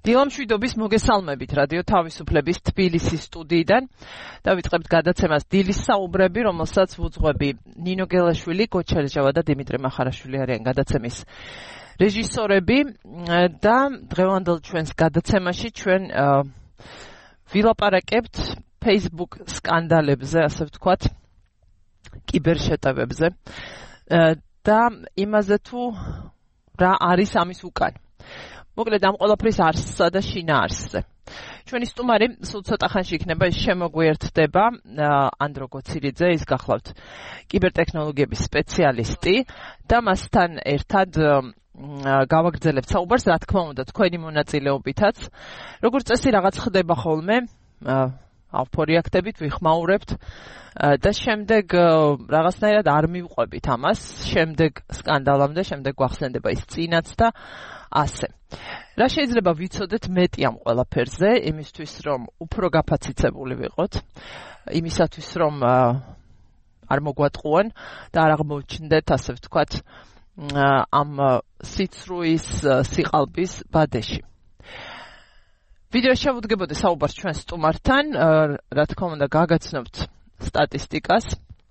დილამშვიდობის მოგესალმებით რადიო თავისუფლების თბილისის სტუდიიდან. დავიწყებთ გადაცემას დილის საუბრები, რომელსაც ვუძღვები ნინო გელაშვილი, გოჩერეჟავა და დიმიტრი მახარაშვილი არიან გადაცემის რეჟისორები და დღევანდელ ჩვენს გადაცემაში ჩვენ ვილაპარაკებთ Facebook სკანდალებზე, ასე ვთქვათ, კიბერშეტევებზე და იმაზე თუ რა არის ამის უკან. მოკლედ ამ ყველაფრის არსსა და შინაარსზე. ჩვენი სტუმარი სულ ცოტა ხანში იქნება შემოგვიერთდება ანდრო გოცილიძე, ის გახლავთ კიბერტექნოლოგიების სპეციალისტი და მასთან ერთად გავაგრძელებთ საუბარს, რა თქმა უნდა, თქვენი მონაწილეობითაც. როგორც წესი რაღაც ხდება ხოლმე, ავფორიაქტებით ვიხმაურებთ და შემდეგ რაღაცნაირად არ მივყვებით ამას, შემდეგ სკანდალამდე, შემდეგ გვახსენდება ის წინაც და ასე. რა შეიძლება ვიცოდეთ მეტი ამ ყველაფერზე, იმისთვის რომ უფრო გაფაციცებული ვიყოთ, იმისათვის რომ არ მოგვატყუან და არ აღმოჩნდეთ, ასე ვთქვათ, ამ სიცრუის სიყალბის ბადეში. ვიდეო შევუდგებოდი საუბარს ჩვენ სტუმართან, რა თქმა უნდა გაგაცნობთ სტატისტიკას.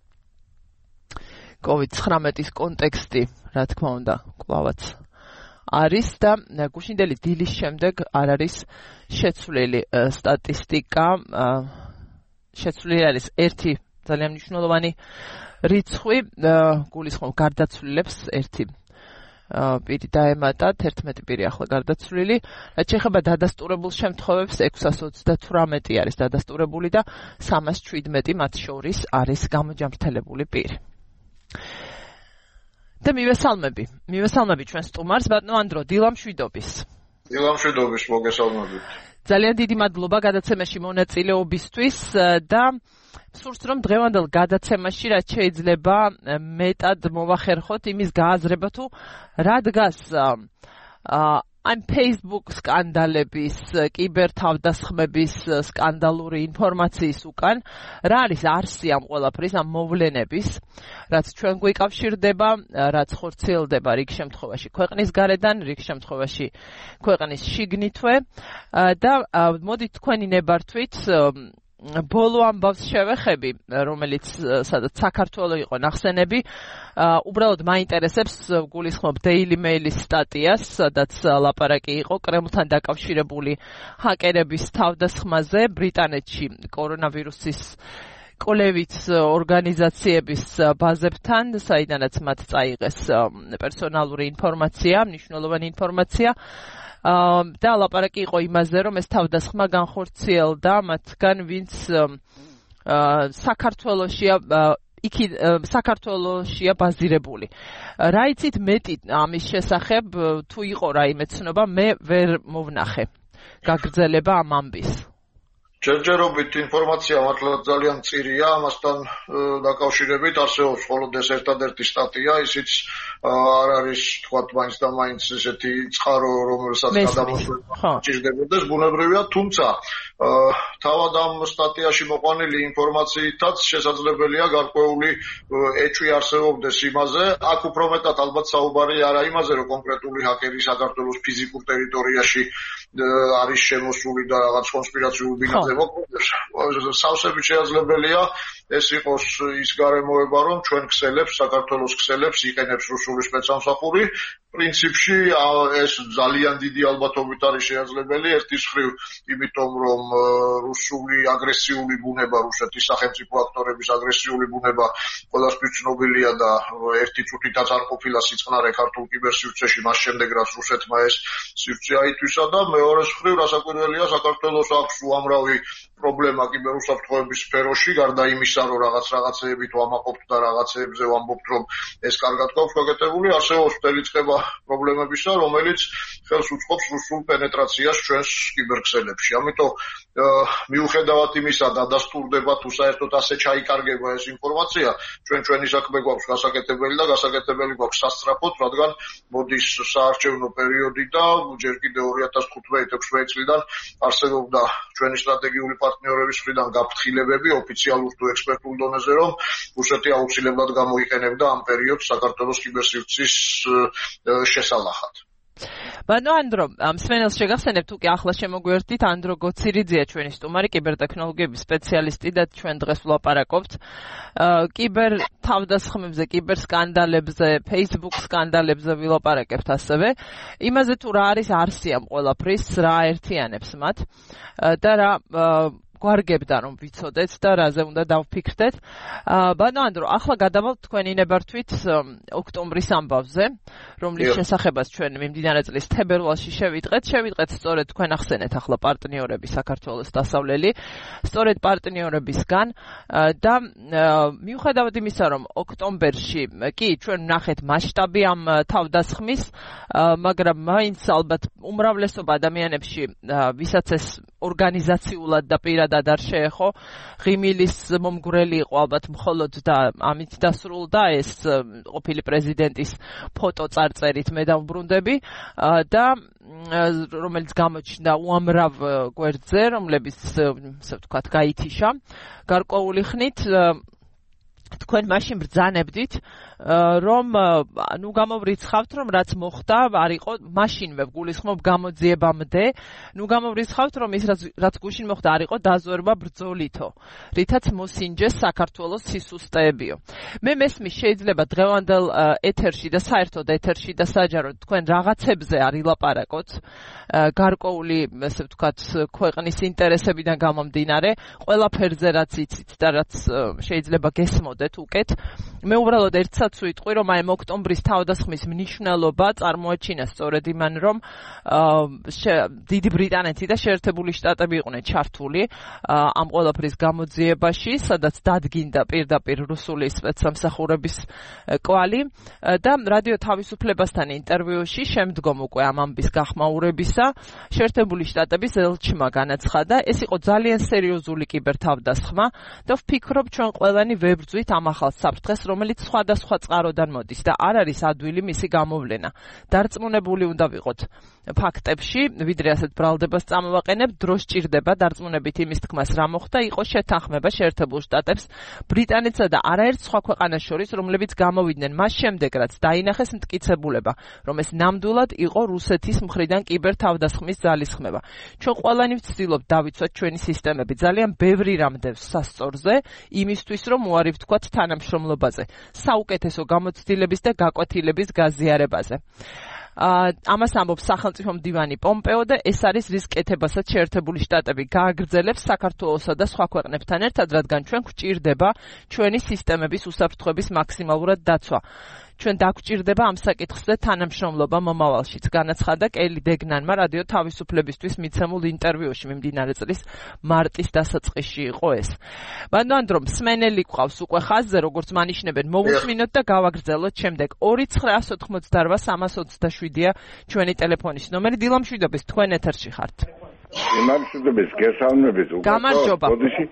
COVID-19-ის კონტექსტი, რა თქმა უნდა, კვლავაც არის და გუშინდელი დილის შემდეგ არ არის შეცვლილი სტატისტიკა. შეცვლილი არის ერთი ძალიან მნიშვნელოვანი რიცხვი, გულისხმობ გარდაცვლილებს ერთი პირი დაემატა, 11 პირი ახლა გარდაცვლილი. რაც შეეხება დადასტურებულ შემთხვევებს, 628 არის დადასტურებული და 317 მათ შორის არის გამოჯამრთელებული პირი. და მივესალმები ჩვენ სტუმარს, ბატონო ანდრო, დილამშვიდობის. დილამშვიდობის, მოგესალმებით. ძალიან დიდი მადლობა გადაცემაში მონაწილეობისთვის და სურს რომ დღევანდელ გადაცემაში რაც შეიძლება მეტად მოვახერხოთ იმის გააზრება თუ რა დგას ამ Facebook სკანდალების, კიბერთავდასხმების სკანდალური ინფორმაციის უკან, რა არის არსი ამ ყველაფრის, ამ მოვლენების, რაც ჩვენ გვიკავშირდება, რაც ხორციელდება რიგ შემთხვევაში ქვეყნის გარედან, რიგ შემთხვევაში ქვეყნის შიგნითვე და მოდით თქვენი ნებართვით ბოლო ამბავს შევეხები, რომელიც სადაც საქართველოს იყო ნახსენები, უბრალოდ მაინტერესებს, გულისხმობ Daily Mail-ის სტატიას, სადაც ლაპარაკი იყო კრემლთან დაკავშირებული ჰაკერების თავდასხმაზე ბრიტანეთში კორონავირუსის კოლევით ორგანიზაციების ბაზებთან, საიდანაც მათ წაიღეს პერსონალური ინფორმაცია, მნიშვნელოვანი ინფორმაცია. და ლაპარაკი იყო იმაზე, რომ ეს თავდასხმა განხორციელდა მათგან, ვინც საქართველოშია ბაზირებული. რა იცით მეტი ამის შესახებ, თუ იყო რაიმე ცნობა, მე ვერ მოვნახე გაგრძელება ამ ამბის. ჯერჯერობით ინფორმაცია მართლა ძალიან მწირია, ამასთან დაკავშირებით არსებობს მხოლოდ ეს ერთადერთი სტატია, ისიც არ არის, თქვათ, მაინც და მაინც ესეთი წყარო, რომელსაც გადამოსვლა ჭირდებოდეს, ბუნებრივია, თუმცა თავად ამ სტატიაში მოყვანილი ინფორმაციითაც შესაძლებელია გარკვეული ეჭვი არსებობდეს იმაზე, აქ უფრო მეტად ალბათ საუბარი არა იმაზე, რომ კონკრეტული ჰაკერი საქართველოს ფიზიკურ ტერიტორიაში არის შემოსული და რაღაც კონსპირაციული ბინაზე მოქმედებს. სავსებით შესაძლებელია ეს იყოს ის გარემოება, რომ ჩვენ ქსელებს, საქართველოს ქსელებს იყენებს რუსული სპეცსამსახური. პრინციპში ეს ძალიან დიდი ალბათობით არის შესაძლებელი, ერთის მხრივ, იმიტომ რომ რუსული აგრესიული ბუნება, რუსეთის სახელმწიფო აქტორების აგრესიული ბუნება ყველასთვის ცნობილია და ერთი წუთითაც არ ყოფილა სიწყნარე ქართულ კიბერსივრცეში, მას შემდეგ რაც რუსეთმა ეს სივრცე აითვისა და მეორეს მხრივ, რასაკვირველია, საქართველოს აქვს უამრავი პრობლემა კიბერუსაფრთხოების სფეროში, გარდა იმისა, რომ რაღაცეებით ვამაყობთ და რაღაცეებზე ვამბობთ, რომ ეს კარგად გვაქვს გაკეთებული, არსებობს მთელი წყება პრობლემებისა, რომელიც ხელს უწყობს რუსულ პენეტრაციას ჩვენს კიბერქსელებში. ამიტომ მიუხედავად იმისა, დადასტურდება თუ საერთოდ ასე ჩაიკარგება ეს ინფორმაცია, ჩვენი საქმე გვაქვს გასაკეთებელი და გასაკეთებელი გვაქვს სასწრაფოდ, რადგან მოდის საარჩევნო პერიოდი და ჯერ კიდევ 2015-16 წლიდან არსებობდა ჩვენი სტრატეგიული პარტნიორების მხრიდან გაფრთხილებები ოფიციალურ თუ ექსპერტულ დონეზე, რომ რუსეთი აუცილებლად გამოიყენებდა ამ პერიოდს საქართველოს კიბერსივრცის შესალახად. ბანო ანდრო მსმენელს შეგახსენებთ უკვე ახლა შემოგვიერთდით ანდრო გოცირიძეა ჩვენი სტუმარი კიბერთექნოლოგიების სპეციალისტი და ჩვენ დღეს ვლაპარაკობთ კიბერ თავდასხმებზე, კიბერ სკანდალებზე, Facebook სკანდალებზე ვილაპარაკებთ ასევე იმაზე თუ რა არის არსი ამ ყველაფრის, რა აერთიანებს მათ და რა გვარგებდა რომ ვიცოდეთ და რაზე უნდა დავფიქრდეთ. ბანო ანდრო, ახლა გადავალთ თქვენი ნებართვით ოქტომბრის ამბავზე, რომლის შესახებაც ჩვენ მიმდინარე წლის თებერვალში შევიდღეთ სწორედ თქვენ ახსენეთ ახლა პარტნიორები საქართველოს დასავლელი, სწორედ პარტნიორებისგან და მიუხედავად იმისა, რომ ოქტომბერში კი ჩვენ ვნახეთ მასშტაბი ამ თავდასხმის, მაგრამ მაინც ალბათ უმრავლესობა ადამიანებში ვისაც ეს ორგანიზაციულად და პირადად არ შეეხო, ღიმილის მომგვრელი იყო ალბათ მხოლოდ და ამით დასრულდა ეს ყოფილი პრეზიდენტის ფოტო წარწერით მე დავბრუნდები და რომელიც გამოჩნდა უამრავ გვერდზე, რომლებიც ასე ვთქვათ გაითიშა გარკვეული ხნით თქვენ მაშინ ბრძანებდით რომ ნუ გამოვრიცხავთ რომ რაც მოხდა არ იყო მაშინვე გულისხმობ გამოძიებამდე ნუ გამოვრიცხავთ რომ ის რაც გუშინ მოხდა არ იყო დაზვერვა ბრძოლითო რითაც მოსინჯეს საქართველოს სისუსტეებიო მე მესმის შეიძლება დღევანდელ ეთერში და საერთოდ ეთერში და საჯაროდ თქვენ რაღაცებზე არ ილაპარაკოთ გარკვეული ასე ვთქვათ ქვეყნის ინტერესებიდან გამომდინარე ყველაფერზე რაც იცით და რაც შეიძლება გესმოდეთ უკეთ მე უბრალოდ ერთსაც ვიტყვი რომ აი ოქტომბრის თავდასხმის მნიშვნელობა წარმოაჩინა სწორედ იმან რომ დიდი ბრიტანეთი და შეერთებული შტატები იყვნენ ჩართული ამ ყველაფრის გამოძიებაში სადაც დადგინდა პირდაპირ რუსული სპეცსამსახურების კვალი და რადიო თავისუფლებასთან ინტერვიუში შემდგომ უკვე ამ ამბის გახმაურებისა შეერთებული შტატების ელჩმა განაცხადა ეს იყო ძალიან სერიოზული კიბერთავდასხმა და ვფიქრობ ჩვენ ყველანი ვებრძვით ამ ახალ საფრთხეს რომელიც სხვადასხვა წყაროდან მოდის და არ არის ადვილი მისი გამოვლენა. დარწმუნებული უნდა ვიყოთ ფაქტებში, ვიდრე ასეთ ბრალდებას წამოვაყენებ, დრო სჭირდება დარწმუნებით იმის თქმას რა მოხდა, იყო შეთანხმება შეერთებულ შტატებს, ბრიტანეთსა და არაერთ სხვა ქვეყანას შორის, რომლებიც გამოვიდნენ მას შემდეგ, რაც დაინახეს მტკიცებულება, რომ ეს ნამდვილად იყო რუსეთის მხრიდან კიბერთავდასხმის ძალისხმევა. ჩვენ ყველანი ვცდილობთ დავიცვათ ჩვენი სისტემები, ძალიან ბევრი რამ დევს სასწორზე, იმისთვის რომ უარი ვთქვათ თანამშრომლობაზე, საუკეთესო გამოცდილების და გაკვეთილების გაზიარებაზე. ამას ამბობს სახელმწიფო მდივანი პომპეო და ეს არის რის კეთებასაც შეერთებული შტატები გააგრძელებს საქართველოსა და სხვა ქვეყნებთან ერთად, რადგან ჩვენ გვჭირდება ჩვენი სისტემების უსაფრთხოების მაქსიმალურად დაცვა. ჩვენ დაგვჭირდება ამ საკითხზე თანამშრომლობა მომავალშიც, განაცხადა კელი დეგნანმა რადიო თავისუფლებისთვის მიცემულ ინტერვიუში მიმდინარე წლის მარტის დასაწყისში იყო ეს. ბანო ანდრო, მსმენელი გვყავს უკვე ხაზზე, როგორც მანიშნებენ, მოვუსმინოთ და გავაგრძელოთ შემდეგ 2988327-ია ჩვენი ტელეფონის ნომერი. დილამშვიდობის, თქვენ ეთერში ხართ. დილამშვიდობის, გესალმებით. გამარჯობა.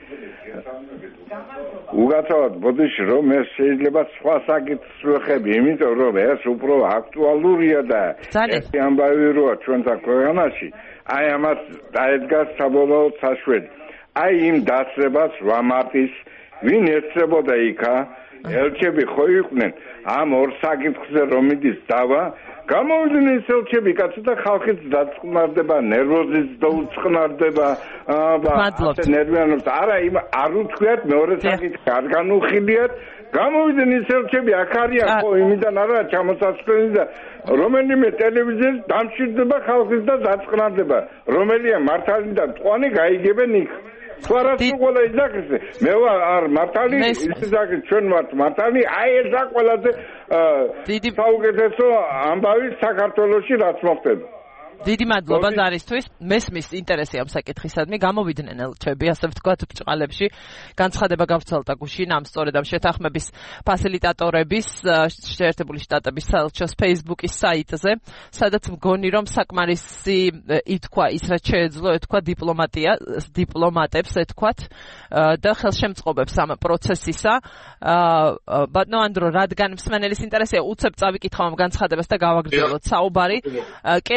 უგაცავად ბოდიში რომ ეს შეიძლება სხვა საკითხს ვეხები, იმიტომ რომ ეს უფრო აქტუალურია და ეს ამბავი როა ჩვენთა ქვეყანაში, აი ამას დაედგას საბოლოო საშველი. აი იმ დასრებას ვამარტის, ვინ ეცებოდა იქა, ელჩები ხო იყვნენ ამ ორ საკითხზე რომ მიდის დავა, გამოვიდნენ ეს ელჩები კაცო და ხალხიც დაწყნარდება, ნერვოზიც დაუწყნარდება, ასე ნერვიანობს. არა, იმ არ უთქვიათ მეორე საკითხი არ განუხილიათ, გამოვიდნენ ეს ელჩები აქ არიან ხო, იმიდან არა ჩამოსასვლელი და რომელიმე ტელევიზიაში დამშვიდდება ხალხის და დაწყნარდება. რომელია მართალი და მწვანე გაიგებენ იქ. სვარაც უყოლა იზაკისე მე არ მართალი იზაკის ჩვენ ვართ მართალი აი ესა ყველაზე საუკეთესო ამბავი საქართველოში რაც მოხდება დიდი მადლობა ზარისთვის. მესმის ინტერესი ამ საკითხისადმი გამოვიდნენ ელჩები, ასე ვთქვათ, ბრჭყალებში. განცხადება გავრცელდა გუშინ ამ სწორედ ამ შეთანხმების ფასილიტატორების შეერთებული შტატების საელჩოს Facebook-ის საიტზე, სადაც მგონი რომ საკმარისი ითქვა ის რაც შეეძლო ეთქვა დიპლომატებს ეთქვათ და ხელშემწყობებს ამ პროცესისა. ბატონო ანდრო, რადგან მსმენელის ინტერესია, უცებ წავიკითხავ ამ განცხადებას და გავაგრძელოთ საუბარი. კერძოდ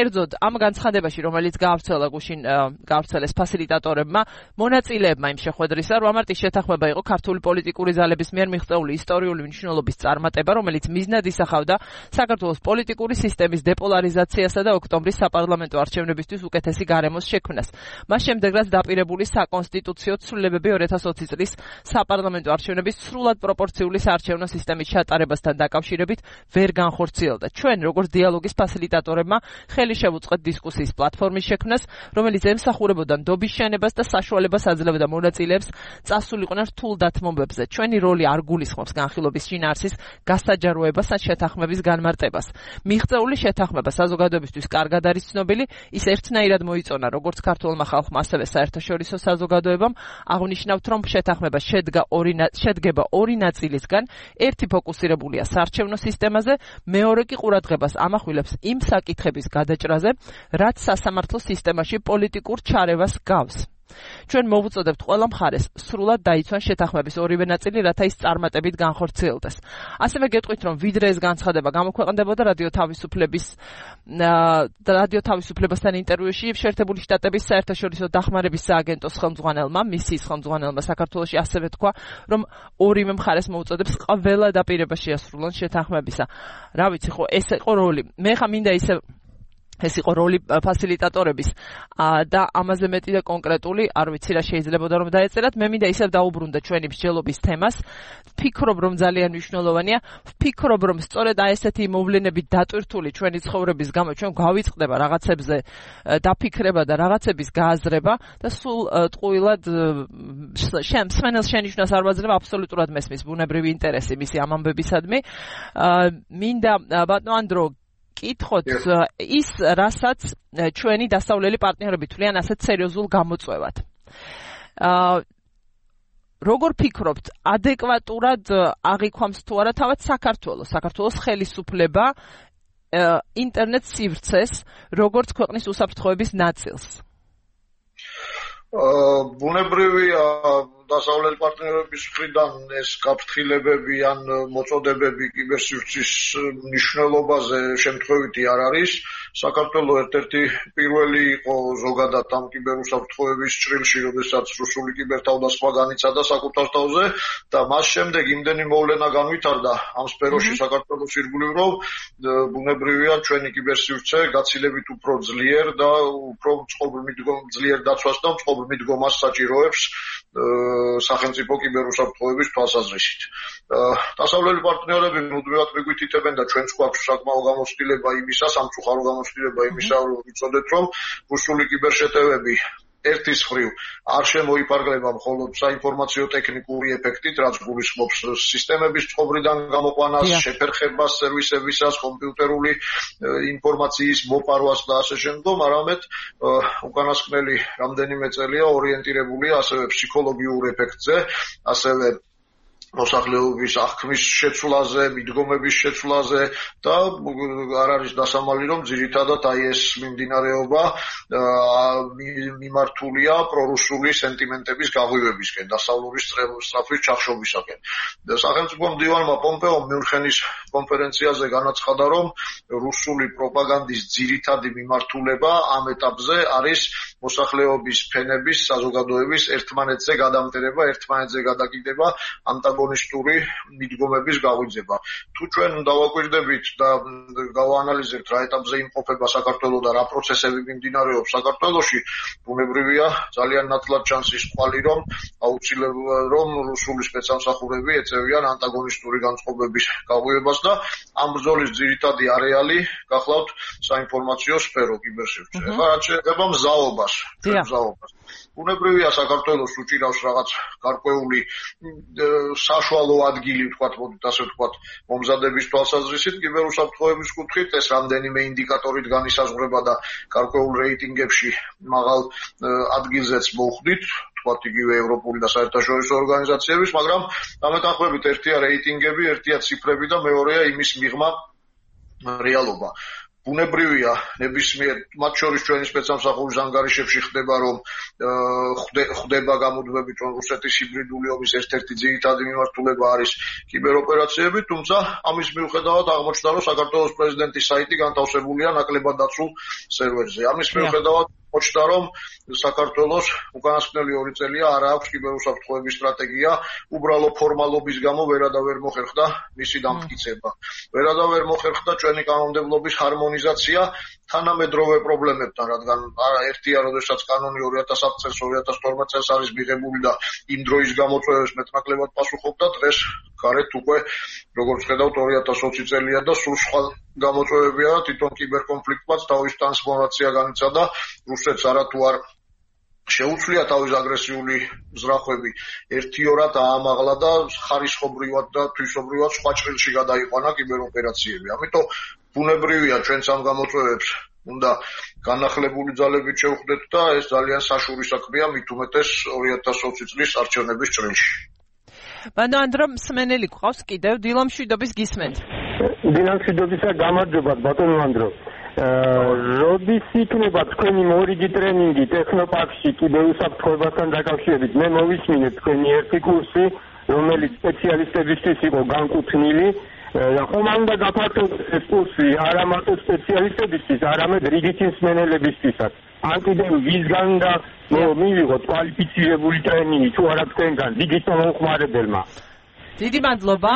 ამ განცხადებაში, რომელიც გაავრცელა გუშინ გაავრცელეს ფასილიტატორებმა, მონაწილეებმა იმ შეხვედრისა 8 მარტის შეთანხმება იყო ქართული პოლიტიკური ძალების მიერ მიღწეული ისტორიული მნიშვნელობის წარმატება, რომელიც მიზნად ისახავდა საქართველოს პოლიტიკური სისტემის დეპოლარიზაციასა და ოქტომბრის საპარლამენტო არჩევნებისთვის უკეთესი გარემოს შექმნას. მას შემდეგ, რაც დაპირებული საკონსტიტუციო ცვლილებები 2020 წლის საპარლამენტო არჩევნების სრულად პროპორციული საარჩევნო სისტემის ჩატარებასთან დაკავშირებით ვერ განხორციელდა. ჩვენ, როგორც დიალოგის ფასილიტატორებმა, ხელი შევუწყეთ დისკუსიის პლატფორმის შექმნას, რომელიც ემსახურებოდა ნდობის შენებას და საშუალებას აძლევდა მონაწილეებს წასულიყვნენ რთულ დათმობებზე. ჩვენი როლი არ გულისხმობს განხილვის შინაარსის გასაჯაროებას ან შეთანხმების განმარტებას. მიღწეული შეთანხმება საზოგადოებისთვის კარგად არის ცნობილი, ის ერთნაირად მოიწონა როგორც ქართულმა ხალხმა, ასევე საერთაშორისო საზოგადოებამ. აღნიშნავთ, რომ შეთანხმება შედგება ორი ნაწილისგან, ერთი ფოკუსირებულია საარჩევნო სისტემაზე, მეორე კი ყურადღებას ამახვილებს იმ საკითხების გადაჭრაზე, რაც სასამართლო სისტემაში პოლიტიკურ ჩარევას გავს. ჩვენ მოვუწოდებთ ყველა მხარეს სრულად დაიცვან შეთანხმების ორივე ნაწილი, რათა ის წარმატებით განხორციელდეს. ასევე გეტყვით, რომ ვიდრე ეს განცხადება გამოქვეყნდებოდა რადიო თავისუფლებასთან ინტერვიუში შეერთებული შტატების საერთაშორისო დახმარების სააგენტოს ხელმძღვანელმა, მისიის ხელმძღვანელმა საქართველოში ასევე თქვა, რომ ორივე მხარეს მოუწოდებს ყველა დაპირება შეასრულონ შეთანხმებისა. რა ვიცი, ხო, ეს იყო როლი. მე ხა მინდა ეს იყო როლი ფასილიტატორების და ამაზე მეტი და კონკრეტული არ ვიცი რა შეიძლებოდა რომ დაეწერათ. მე მინდა ისევ დაუბრუნდე ჩვენი მსჯელობის თემას. ვფიქრობ, რომ ძალიან მნიშვნელოვანია. ვფიქრობ, რომ სწორედ ესეთი მოვლენებით დატვირთული ჩვენი ცხოვრების გამო ჩვენ გავიწყდება რაღაცებზე დაფიქრება და რაღაცების გააზრება და სულ ტყუილად მსმენელს შენიშვნას არ ვაძლევ, აბსოლუტურად მესმის ბუნებრივი ინტერესი მისი ამ ამბებისადმი. მინდა ბატონო ანდრო კითხოთ ის, რასაც ჩვენი დასავლელი პარტნიორები თვლიან ასეთ სერიოზულ გამოწვევად. როგორ ფიქრობთ, ადეკვატურად აღიქვამს თუ არა თავად საქართველოს ხელისუფლება ინტერნეტ სივრცეს, როგორც ქვეყნის უსაფრთხოების ნაწილს? ბუნებრივია დასავლელი პარტნიორების მხრიდან ეს გაფრთხილებები ან მოწოდებები კიბერსივრცის მნიშვნელობაზე შემთხვევითი არ არის. საქართველო ერთ-ერთი პირველი იყო ზოგადად ამ კიბერუსაფრთხოების ჭრილში, როდესაც რუსული კიბერთავდასხმა განიცადა საკუთარ თავზე და მას შემდეგ იმდენი მოვლენა განვითარდა ამ სფეროში საქართველოს ირგვლივ, რომ ბუნებრივია ჩვენი კიბერსივრცე გაცილებით უფრო ძლიერ და უფრო ძლიერ დაცვას და მდგომას საჭიროებს სახელმწიფო კიბერუსაფრთხოების თვალსაზრისით. დასავლელი პარტნიორები მუდმივად მიგვითითებენ და ჩვენც გვაქვს საკმაო გამოცდილება იმისა, სამწუხარო გამოცდილება იმისა, რომ ვიცოდეთ, რომ რუსული კიბერშეტევები ერთის მხრივ არ შემოიფარგლება მხოლოდ საინფორმაციო ტექნიკური ეფექტით, რაც გულისხმობს სისტემების წყობრიდან გამოყვანას, შეფერხებას, სერვისებისას, კომპიუტერული ინფორმაციის მოპარვას და ასე შემდგომ, არამედ უკანასკნელი რამდენიმე წელია ორიენტირებულია ასევე ფსიქოლოგიურ ეფექტზე, ასევე მოსახლეობის აღქმის შეცვლაზე, მიდგომების შეცვლაზე და არ არის დასამალი, რომ ძირითადად აი ეს მიმდინარეობა მიმართულია პრორუსული სენტიმენტების გაღვივებისკენ, დასავლური სწრაფვის ჩახშობისაკენ. სახელმწიფო მდივანმა პომპეომ მიუნხენის კონფერენციაზე განაცხადა, რომ რუსული პროპაგანდის ძირითადი მიმართულება ამ ეტაპზე არის მოსახლეობის ფენების, საზოგადოების ერთმანეთზე გადამტერება, ერთმანეთზე გადაკიდება, ანტაგონისტური მიდგომების გაღვიძება. თუ ჩვენ დავაკვირდებით და გავაანალიზებთ რა ეტაპზე იმყოფება საქართველო და რა პროცესები მიმდინარეობს საქართველოში, ბუნებრივია ძალიან ნათლად ჩანს ის ყვალი, რომ აუცილებლად რომ რუსული სპეცსამსახურები ეწევიან ანტაგონისტური განწყობების გაღვივებას და ამ ბრძოლის ძირითადი არეალი გახლავთ საინფორმაციო სფერო კიბერსივრცე. ახლა რაც შეეხება მზაობას, ბუნებრივია საქართველოს უჭირავს რაღაც გარკვეული საშუალო ადგილი, ვთქვათ, მოდით ასე ვთქვათ, მომზადების თვალსაზრისით კიბერუსაფრთხოების კუთხით, ეს რამდენიმე ინდიკატორით განისაზღვრება და გარკვეულ რეიტინგებში მაღალ ადგილზეც მოვხვდით, ვთქვათ, იგივე ევროპული და საერთაშორისო ორგანიზაციების, მაგრამ დამეთანხმებით ერთია რეიტინგები, ერთია ციფრები და მეორეა იმის მიღმა რეალობა. ბუნებრივია ნებისმიერ მათ შორის ჩვენი სპეცსამსახურის ანგარიშებში ხდება რომ ხდება გამოდვები რომ რუსეთის ჰიბრიდული ომის ერთ-ერთი ძირითადი მიმართულება არის კიბეროპერაციები, თუმცა ამის მიუხედავად აღმოჩნდა რომ საქართველოს პრეზიდენტის საიტი განთავსებულია ნაკლებად დაცულ სერვერზე. ამის მიუხედავად მოჩნდა რომ საქართველოს უკანასკნელი 2 წელია არ აქვს კიბერუსაფრთხოების სტრატეგია, უბრალო ფორმალობის გამო ვერადავერ მოხერხდა მისი დამტკიცება. ვერადავერ მოხერხდა ჩვენი კანონმდებლობის ჰარმონიზაცია თანამედროვე პრობლემებთან, რადგან ერთია, როდესაც კანონი 2010 წელს 2012 წელს არის მიღებული და იმ დროის გამოწვევებს მეტნაკლებად პასუხობდა, დღეს გარეთ უკვე როგორც ხედავთ 2020 წელია და სულ სხვა გამოწვევებია, თვითონ კიბერკონფლიქტმაც თავის ტრანსფორმაცია განიცადა, რუსეთს არათუ არ შეუცვლია თავის აგრესიული ზრახვები ერთიორად აამაღლა და ხარისხობრივად და თვისობრივად სხვა ჭრილში გადაიყვანა კიბეროპერაციები. ამიტომ ბუნებრივია ჩვენც ამ გამოწვევებს უნდა განახლებული ძალებით შევხვდეთ და ეს ძალიან საშუური საქმეა, მით უმეტეს 2020 წლის არჩევნების ჭრილში. ბატონო ანდრო მსმენელი გვყავს კიდევ დილამშვიდობის გისმენთ. დილამშვიდობისა გამარჯობა ბატონო ანდრო. როდის იქნება თქვენი მორიგი ტრენინგი ტექნოპარკში კიბერუსაფრთხოებასთან დაკავშირებით? მე მოვისმინე თქვენი ერთი კურსი, რომელიც სპეციალისტებისთვის იყო განკუთვნილი. ხომ უნდა გაფართოვდეს ეს კურსი არა მარტო სპეციალისტებისთვის, არამედ რიგითი მსმენელებისთვისაც. ან კიდევ ვისგან და მივიღოთ კვალიფიცირებული ტრენინგი თუ არა თქვენგან რიგითმა მომხმარებელმა? დიდი მადლობა.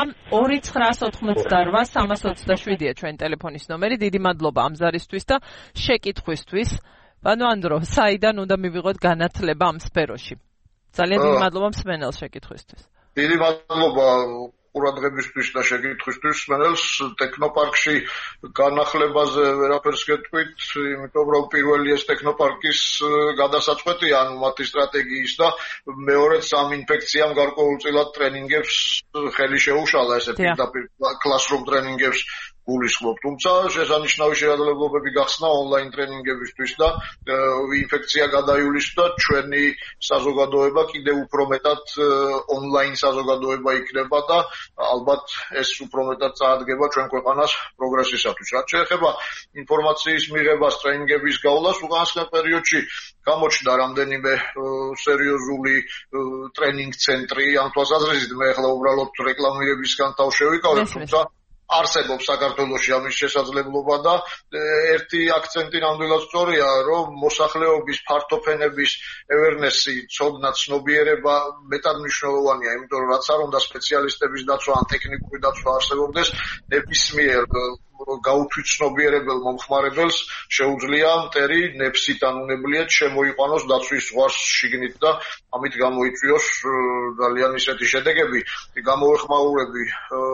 2-988-327-ია ჩვენი ტელეფონის ნომერი. დიდი მადლობა ამ ზარისთვის და შეკითხვისთვის. ბანო ანდრო, საიდან უნდა მივიღოთ განათლება ამ სფეროში? ძალიან დიდი მადლობა მსმენელს შეკითხვისთვის. დიდი მადლობა ყურადღებისთვის და შეკითხვისთვის. მსმენელს ტექნოპარკში განახლებაზე ვერაფერს გეტყვით, იმიტომ რომ პირველი ეს ტექნოპარკის გადასაწყვეტია, ანუ მათი სტრატეგიის და მეორეც ამ ინფექციამ გარკვეულწილად ტრენინგებს ხელი შეუშალა, ესე პირდაპირ კლასრუმ ტრენინგებს გულისხმობ. თუმცა შესანიშნავი შესაძლებლობები გახსნა ონლაინ ტრენინგებისთვის და ინფექცია გადაივლისდა ჩვენი საზოგადოება კიდევ უფრო მეტად ონლაინ საზოგადოება იქნება და ალბათ ეს უფრო მეტად წაადგება ჩვენ ქვეყანას პროგრესისათვის. რაც შეეხება ინფორმაციის მიღებას, ტრენინგების გავლას, უკანასკნელ პერიოდში გამოჩნდა რამდენიმე სერიოზული ტრენინგ ცენტრი. ამ თვალსაზრისით მე ახლა უბრალოდ რეკლამირებისგან თავს შევიკავებ, თუმცა არსებობს საქართველოში ამის შესაძლებლობა და ერთი აქცენტი ნამდვილად სწორია, რომ მოსახლეობის ფართოფენების awareness-ი, ცოდნა, ცნობიერება მეტად მნიშვნელოვანია, იმიტომ რომ რაც არ უნდა სპეციალისტების დაცვა ან ტექნიკური დაცვა არსებობდეს, ნებისმიერ გაუთვითცნობიერებელ მომხმარებელს შეუძლია მტერი ნებსით ან უნებლიეთ შემოიყვანოს დაცვის ზღვარს შიგნით და ამით გამოიწვიოს ძალიან ისეთი შედეგები. გამოვეხმაურები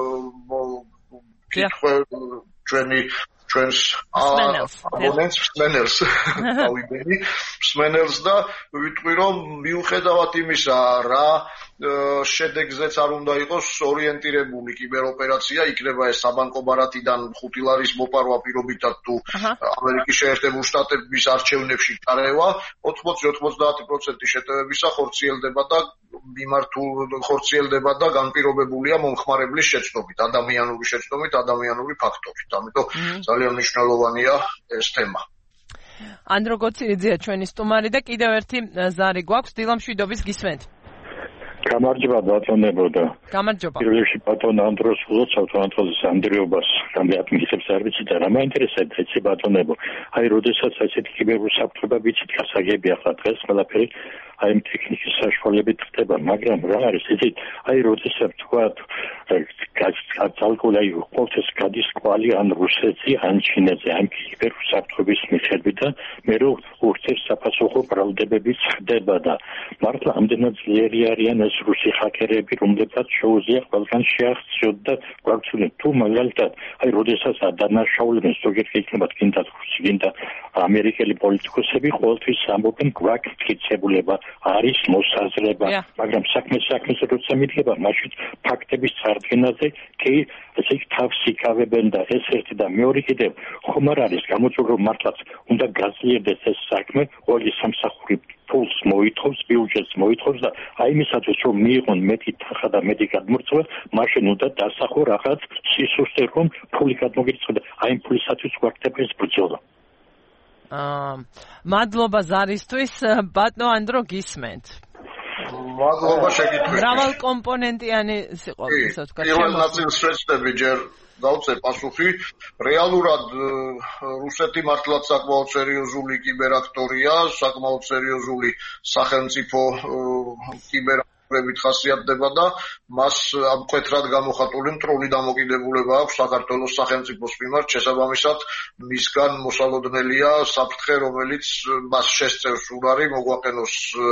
ჩვენს აბონენტს, მსმენელს და ვიტყვი რომ მიუხედავად იმისა, რა შედეგზეც არ უნდა იყოს ორიენტირებული კიბეროპერაცია, იქნება ეს საბანკო ბარათიდან 5 ლარის მოპარვა პირობითად თუ ამერიკის შეერთებულ შტატების არჩევნებში წარევა, 80-90% შეტევებისა ხორციელდება და განპირობებულია მომხმარებლის შეცდომით, ადამიანური შეცდომით, ადამიანური ფაქტორით. ამიტომ ძალიან მნიშვნელოვანია ეს თემა. ანდრო გოცირიძეა ჩვენი სტუმარი და კიდევ ერთი ზარი გვაქვს. დილამშვიდობის გისმენთ. გამარჯობა ბატონებო და გამარჯობა. პირველ რიგში ბატონ ანდროს ულოცავთ ანტოზის ანდრეობას, რამდენად მისებს არ ვიცი და რა მაინტერესებდა ეცი ბატონებო. აი, როდესაც ესეთი კიბერუსაფრთხოება ვიცით გასაგებია ახლა დღეს ყველაფერი აი ამ ტექნიკის საშუალებით ხდება, მაგრამ რა არის იცით, აი როდესაც თქვათ გაწალკული ყოველთვის გადის კვალი ან რუსეთზე, ან ჩინეთზე, ამ კიბერუსაფრთხოების მიხედვით და მე რო ურთიერთობ საფასუხო ბრალდებებიც ხდება და მართლა ამდენად ძლიერი არიან ეს რუსი ჰაკერები, რომლებსაც შეუძლია ყველგან შეაღწიოთ და გვაქვს თუ მაგალითად, აი როდესაც დანაშაულებენ ზოგიერთ იქნებათ გინდა რუსი, გინდა ამერიკელი პოლიტიკოსები ყოველთვის ამბობენ გვაქვს მტკიცებულება არის მოსაზრება, მაგრამ საქმეს როცა მიდგება, მაშინ ფაქტების წარდგენაზე კი ესე თავს იკავებენ და ეს ერთი და მეორე კიდევ ხომ არ არის გამოწვევა რომ მართლაც უნდა გაძლიერდეს ეს საქმე, ორი სამსახური ფულს მოითხოვს, ბიუჯეტს მოითხოვს და აი იმისათვის რომ მიიღონ მეტი თანხა და მეტი გადმორწყვე, მაშინ უნდა დასახო რაღაც სისუსტე რომ ფული გადმოგირიცხო და აი იმ ფულისათვის გვაქვს ეს ბრძოლა. მადლობა ზარისთვის, ბატონო ანდრო გისმენთ. მადლობა შეკითხვით. მრავალ კომპონენტიანი სიყვარული, ისე ვთქვათ. პირველ ნაწილს შეცდები ჯერ გავწე პასუხი. რეალურად რუსეთი მართლაც საკმაოდ სერიოზული კიბერაქტორია, საკმაოდ სერიოზული სახელმწიფო კიბერაქტორებით ხასიათდება და მას ამკვეთრად გამოხატული მტრული დამოკიდებულება აქვს საქართველოს სახელმწიფოს მიმართ, შესაბამისად მისგან მოსალოდნელია საფრთხე, რომელიც მას შესწევს უნარი მოგვაყენოს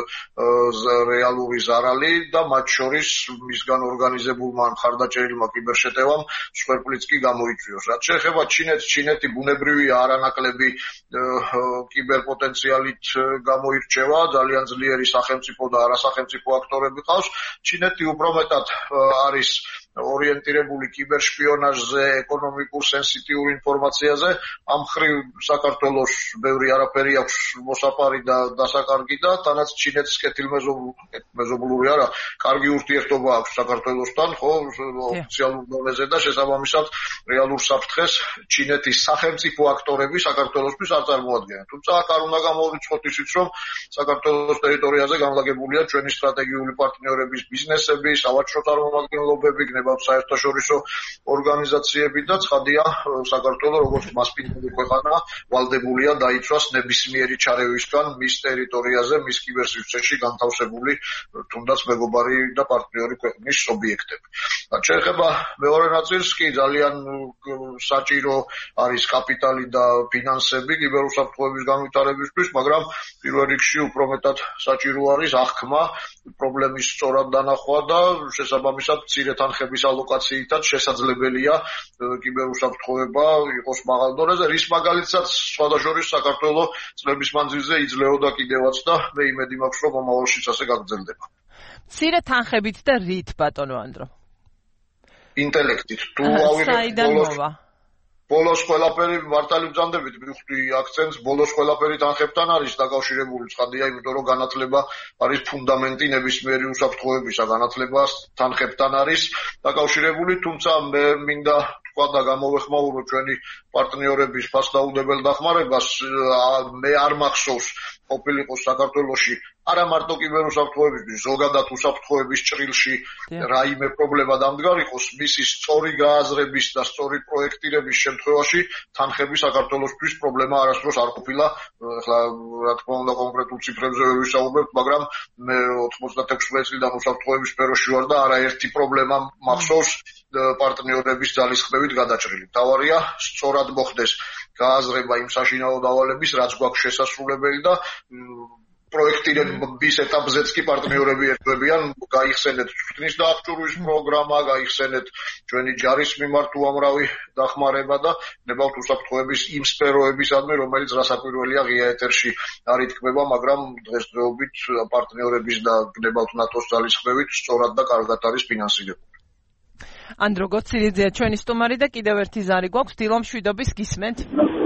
რეალური ზარალი და მათ შორის მისგან ორგანიზებულმა მხარდაჭერილმა კიბერშეტევამ სვერპლიც კი გამოიწვიოს. რაც შეეხება ჩინეთს, ჩინეთი ბუნებრივია არანაკლები კიბერპოტენციალით გამოირჩევა, ძალიან ძლიერი სახელმწიფო და არასახელმწიფო აქტორები ყავს. ჩინეთი უფრო მეტად არის ორიენტირებული კიბერშპიონაჟზე, ეკონომიკურ სენსიტიურ ინფორმაციაზე. ამ მხრივ საქართველოს ბევრი არაფერი აქვს მოსაპარი და დასაკარგი და თანაც ჩინეთს კეთილმეზობლური არა, კარგი ურთიერთობა აქვს საქართველოსთან, ხო, ოფიციალურ დონეზე და შესაბამისად რეალურ საფრთხეს ჩინეთის სახელმწიფო აქტორები საქართველოსთვის არ წარმოადგენენ. თუმცა აქ არ უნდა გამოვიწყოთ ისიც, რომ საქართველოს ტერიტორიაზე განლაგებულია ჩვენი სტრატეგიული პარტნიორების ბიზნესები, სავაჭრო წარმომადგენლობები, საერთაშორისო ორგანიზაციები და ცხადია საქართველოს როგორც მასპინძელი ქვეყანა ვალდებულია დაიცვას ნებისმიერი ჩარევისგან მის ტერიტორიაზე, მის კიბერსივრცეში განთავსებული თუნდაც მეგობარი და პარტნიორი ქვეყნის ობიექტები. შეეხება მეორე ნაწილს კი ძალიან საჭირო არის კაპიტალი და ფინანსები კიბერუსაფრთხოების განვითარებისთვის, მაგრამ პირველ რიგში უფრო მეტად საჭირო არის აღქმა, პრობლემის სწორად დანახვა და შესაბამისად მცირე თანხების ალოკაციითაც შესაძლებელია კიბერუსაფრთხოება იყოს მაღალ დონეზე, რის მაგალითსაც სხვადასხვა საქართველოს წლების მანძილზე იძლეოდა კიდევაც და მე იმედი მაქვს, რომ მომავალშიც ასე გაგრძელდება. მცირე თანხებით და რით, ბატონო ანდრო? ინტელექტით. თუ ავიღებთ ბოლოს ყველაფერი მართალი ბრძანდებით მივხვდი აქცენტს, ბოლოს ყველაფერი თანხებთან არის დაკავშირებული, ცხადია, იმიტომ რომ განათლება არის ფუნდამენტი ნებისმიერი უსაფრთხოებისა, განათლება თანხებთან არის დაკავშირებული, თუმცა მე მინდა თქვა და გამოვეხმაურო ჩვენი პარტნიორების ფასდაუდებელ დახმარებას, მე არ მახსოვს ყოფილიყო საქართველოში არა მარტო კიბერუსაფრთხოებისთვის, ზოგადად უსაფრთხოების ჭრილში რაიმე პრობლემა დამდგარიყოს, მისი სწორი გააზრების და სწორი პროექტირების შემთხვევაში თანხები საქართველოსთვის პრობლემა არასდროს არ ყოფილა. ახლა რა თქმა უნდა კონკრეტულ ციფრებზე ვერ ვისაუბრებთ, მაგრამ მე 96 წლიდან უსაფრთხოების სფეროში ვარ და არაერთი პრობლემა მახსოვს პარტნიორების ძალისხმევით გადაჭრილი. თავარია სწორად მოხდეს გააზრება იმ საშინაო დავალების, რაც გვაქვს შესასრულებელი და პროექტირების ეტაპზეც კი პარტნიორები ერთვებიან, გაიხსენეთ წვრთნის დაახჭურვის პროგრამა, გაიხსენეთ ჩვენი ჯარის მიმართ უამრავი დახმარება და ნებავთ უსაფრთხოების იმ სფეროებისადმი, რომელიც რასაკვირველია ღია ეთერში არ ითქმება, მაგრამ დღესდღეობით პარტნიორების და ნებავთ ნატოს ძალისხმევით სწორად და კარგად არის ფინანსირებული. ანდრო გოცილიძეა ჩვენი სტუმარი და კიდევ ერთი ზარი გვაქვს დილომშვიდობის გისმენთ.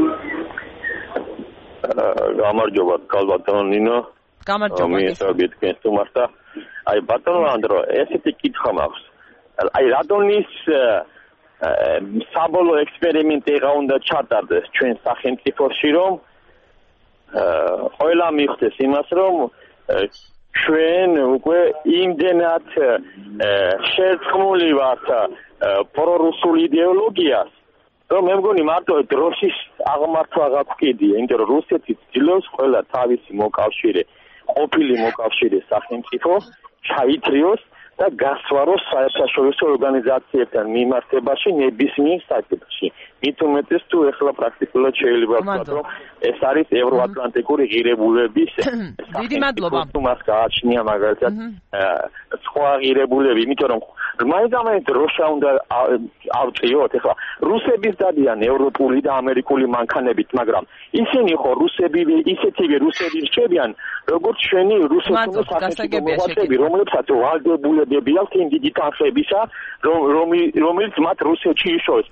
გამარჯობა, ბატონო ნინო. გამარჯობა. მისაუბრეთ თქვენ სტუმარს და აი ბატონო ანდრო, ესეთი კითხვა მაქვს. აი რადონის საბოლოო ექსპერიმენტი რა უნდა ჩატარდეს ჩვენ სახელმწიფოში, რომ ყველა მიხვდეს იმას, რომ ჩვენ უკვე იმდენად შერწყმული ვართ პრორუსული იდეოლოგიას, რომ მე მგონი მარტო დროშის აღმართვა გაგვკიდია, იმიტომ რომ რუსეთი ცდილობს ყველა თავისი მოკავშირე, ყოფილი მოკავშირე სახელმწიფო ჩაითრიოს და გასვაროს საერთაშორისო ორგანიზაციებთან მიმართებაში ნებისმიერ საკითხში. მით უმეტეს თუ ეხლა პრაქტიკულად შეიძლება ვთქვათ, რომ ეს არის ევროატლანტიკური ღირებულების დიდი მადლობა. მას გააჩნია მაგალითად სხვა ღირებულები, იმიტომ რომ მაინც დროშა უნდა ავწიოთ. ეხლა რუსების დადიან ევროპული და ამერიკული მანქანებით, მაგრამ ისინი ხო ისეთივე რუსები რჩებიან, როგორც ჩვენი რუსეთის სახელმწიფოები, რომლებსაც ვალდებულებები აქვს იმ დიდი თანხებისა, რომელიც მათ რუსეთში იშოვეს.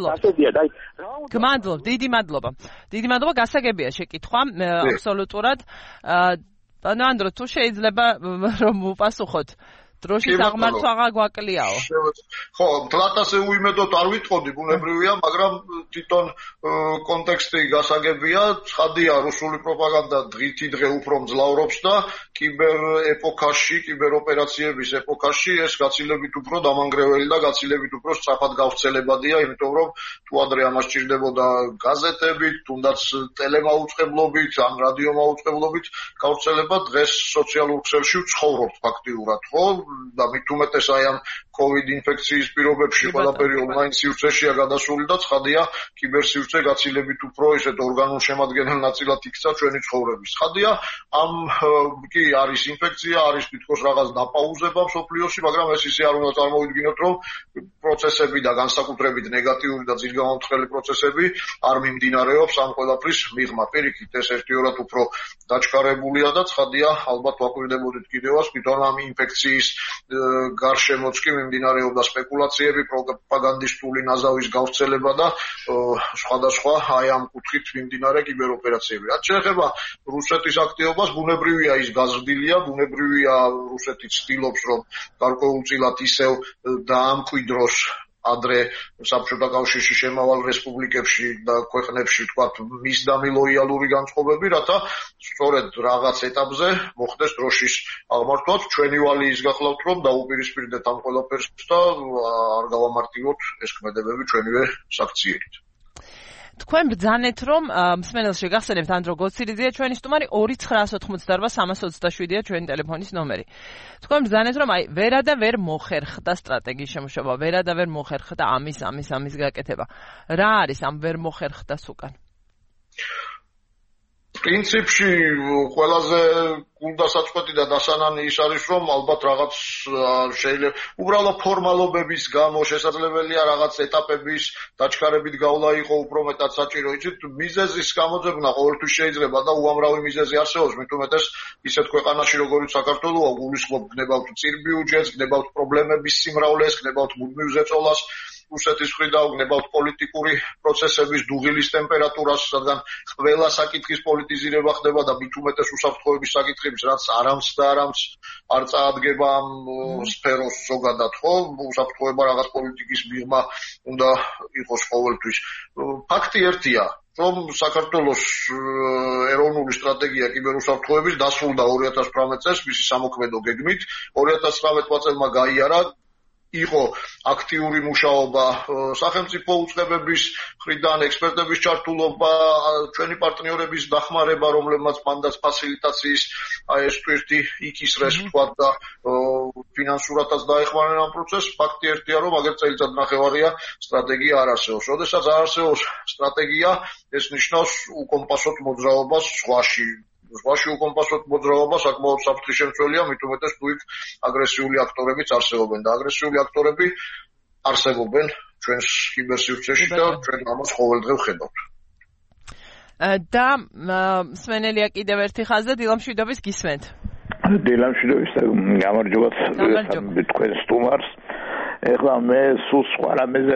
გმადლობ, დიდი მადლობა. დიდი მადლობა, გასაგებია შეკითხვა, აბსოლუტურად. ანუ ანდრო, თუ შეიძლება რომ უპასუხოთ დროშის აღმართვა გვაკლიაო. ხო, თლათ ასე უიმედოდ არ ვიტყოდი, ბუნებრივია, მაგრამ თვითონ კონტექსტი გასაგებია, ცხადია რუსული პროპაგანდა დღითიდღე უფრო მძლავრობს და კიბერ ეპოქაში, კიბერ ოპერაციების ეპოქაში ეს გაცილებით უფრო დამანგრეველი და გაცილებით უფრო სწრაფად გავრცელებადია, იმიტომ რომ თუ ადრე ამას სჭირდებოდა გაზეთებით, თუნდაც ტელემაუწყებლობით, ან რადიომაუწყებლობით გავრცელება, დღეს სოციალურ ქსელში ვცხოვრობთ ფაქტიურად, ხო? და მით უმეტეს აი ამ COVID ინფექციის პირობებში ყველაფერი ონლაინ სივრცეშია გადასული და ცხადია კიბერსივრცე გაცილებით უფრო ისეთ ორგანულ შემადგენელ ნაწილად იქცა ჩვენი ცხოვრების. ცხადია ამ კი არის ინფექცია, არის თითქოს რაღაც დაპაუზება მსოფლიოში, მაგრამ ეს ისე არ უნდა წარმოვიდგინოთ, რომ პროცესები და განსაკუთრებით ნეგატიური და ძირგამომთხრელი პროცესები არ მიმდინარეობს ამ ყველაფრის მიღმა. პირიქით ეს ერთიორად უფრო დაჩქარებულია და ცხადია ალბათ ვაკვირდებოდით კიდევაც თვითონ ამ ინფექციის გარშემოც კი მიმდინარეობდა სპეკულაციები, პროპაგანდისტული ნაზავის გავრცელება და სხვადასხვა აი ამ კუთხით მიმდინარე კიბეროპერაციები. რაც შეეხება რუსეთის აქტივობას, ბუნებრივია ის გაზრდილია, ბუნებრივია რუსეთი ცდილობს, რომ გარკვეულწილად ისევ დაამკვიდროს ადრე საბჭოთა კავშირში შემავალ რესპუბლიკებში და ქვეყნებში თქვათ მისდამი ლოიალური განწყობები, რათა სწორედ რაღაც ეტაპზე მოხდეს დროშის აღმართვაც. ჩვენი ვალი ის გახლავთ, რომ დაუპირისპირდეთ ამ ყველაფერს და არ გავამარტივოთ ეს ქმედებები ჩვენივე საქციელით. თქვენ ბრძანეთ, რომ მსმენელს შეგახსენებთ ანდრო გოცირიძეა ჩვენი სტუმარი 2988327-ია ჩვენი ტელეფონის ნომერი. თქვენ ბრძანეთ, რომ აი ვერა და ვერ მოხერხდა სტრატეგიის შემუშავა, ვერა და ვერ მოხერხდა ამის გაკეთება. რა არის ამ ვერ მოხერხდას უკან? პრინციპში ყველაზე გულდასაწყვეტი და დასანანი ის არის, რომ ალბათ რაღაც შეიძლება უბრალოდ ფორმალობების გამო შესაძლებელია რაღაც ეტაპების დაჩქარებით გავლა იყო უფრო მეტად საჭირო. იცით, მიზეზის გამოძებნა ყოველთვის შეიძლება და უამრავი მიზეზი არსებობს, მით უმეტეს ისეთ ქვეყანაში როგორც საქართველოა, გულისხმობ გნებავთ წირ ბიუჯეტს, გნებავთ პრობლემების სიმრავლეს, გნებავთ მუდმივ ზეწოლას. რუსეთის მხრიდან გნებავთ პოლიტიკური პროცესების დუღილის ტემპერატურას, სადღან ყველა საკითხის პოლიტიზირება ხდება და მით უმეტეს უსაფრთხოების საკითხების, რაც არამც და არამც არ წაადგება ამ სფეროს ზოგადად, ხო? უსაფრთხოება რაღაც პოლიტიკის მიღმა უნდა იყოს ყოველთვის. ფაქტი ერთია, რომ საქართველოს ეროვნული სტრატეგია კიბერუსაფრთხოების დასრულდა 2018 წელს მისი სამოქმედო გეგმით. 2019 წელმა გაიარა იყო აქტიური მუშაობა სახელმწიფო უწყებების მხრიდან, ექსპერტების ჩართულობა, ჩვენი პარტნიორების დახმარება, რომლებმაც მანდაც ფასილიტაციის ეს ტვირთი იქისრეს ვთქვათ და ფინანსურადაც დაეხმარნენ ამ პროცესს. ფაქტი ერთია, რომ აგერ წელიწადნახევარია სტრატეგია არ არსებობს. როდესაც არ არსებობს სტრატეგია, ეს ნიშნავს უკომპასოდ მოძრაობას ზღვაში. ზღვაში უკომპასოდ მოძრაობა საკმაოდ საფრთხის შემცველია, მით უმეტეს თუ იქ აგრესიული აქტორებიც არსებობენ და აგრესიული აქტორები არსებობენ ჩვენს კიბერსივრცეში და ჩვენ ამას ყოველდღე ვხედავთ. და მსმენელია კიდევ ერთი ხაზი, დილამშვიდობის გისმენთ. დილამშვიდობის, გამარჯობა თქვენ სტუმარს. ეხლა მე სულ სხვა რამეზე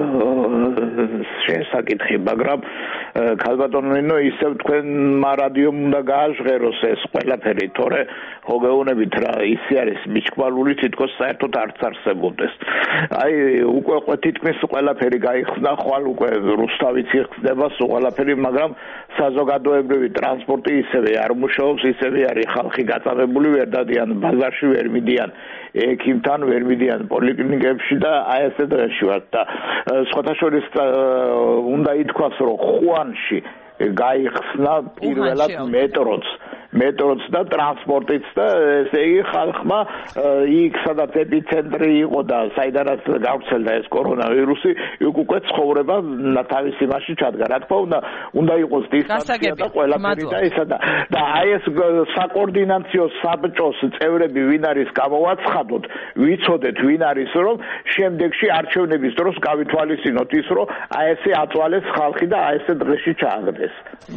მაქვს შესაკითხი, მაგრამ ქალბატონო ნინო, ისევ თქვენმა რადიომ უნდა გააჟღეროს ეს ყველაფერი, თორე მოგეუბნებით რა, ისე არის მიჩქმალული, თითქოს საერთოდ არც არსებობდეს. აი, უკვე თითქმის ყველაფერი გაიხსნა, ხვალ უკვე რუსთავიც იხსნება, ყველაფერი, მაგრამ საზოგადოებრივი ტრანსპორტი ისევე არ მუშაობს, ისევე არის ხალხი გაწამებული, ვერ დადიან ბაზარში, ვერ მიდიან ექიმთან, ვერ მიდიან პოლიკლინიკებში და აი ესე დღეში ვართ და სხვათა შორის უნდა ითქვას, რომ ხუანში გაიხსნა პირველად მეტროც მეტროც და ტრანსპორტიც და ესე იგი ხალხმა იქ სადაც ეპიცენტრი იყო და საიდანაც გავრცელდა ეს კორონავირუსი, იქ უკვე ცხოვრება თავისი მასში ჩადგა. რა თქმა უნდა იყოს დისტანცია და ყველაფერი და ისა და აი ეს საკოორდინაციო საბჭოს წევრები ვინ არის გამოვაცხადოთ, ვიცოდეთ ვინ არის, რომ შემდეგში არჩევნების დროს გავითვალისწინოთ ის, რომ აი ესე აწვალეს ხალხი და აი ესე დღეში ჩააგდეს.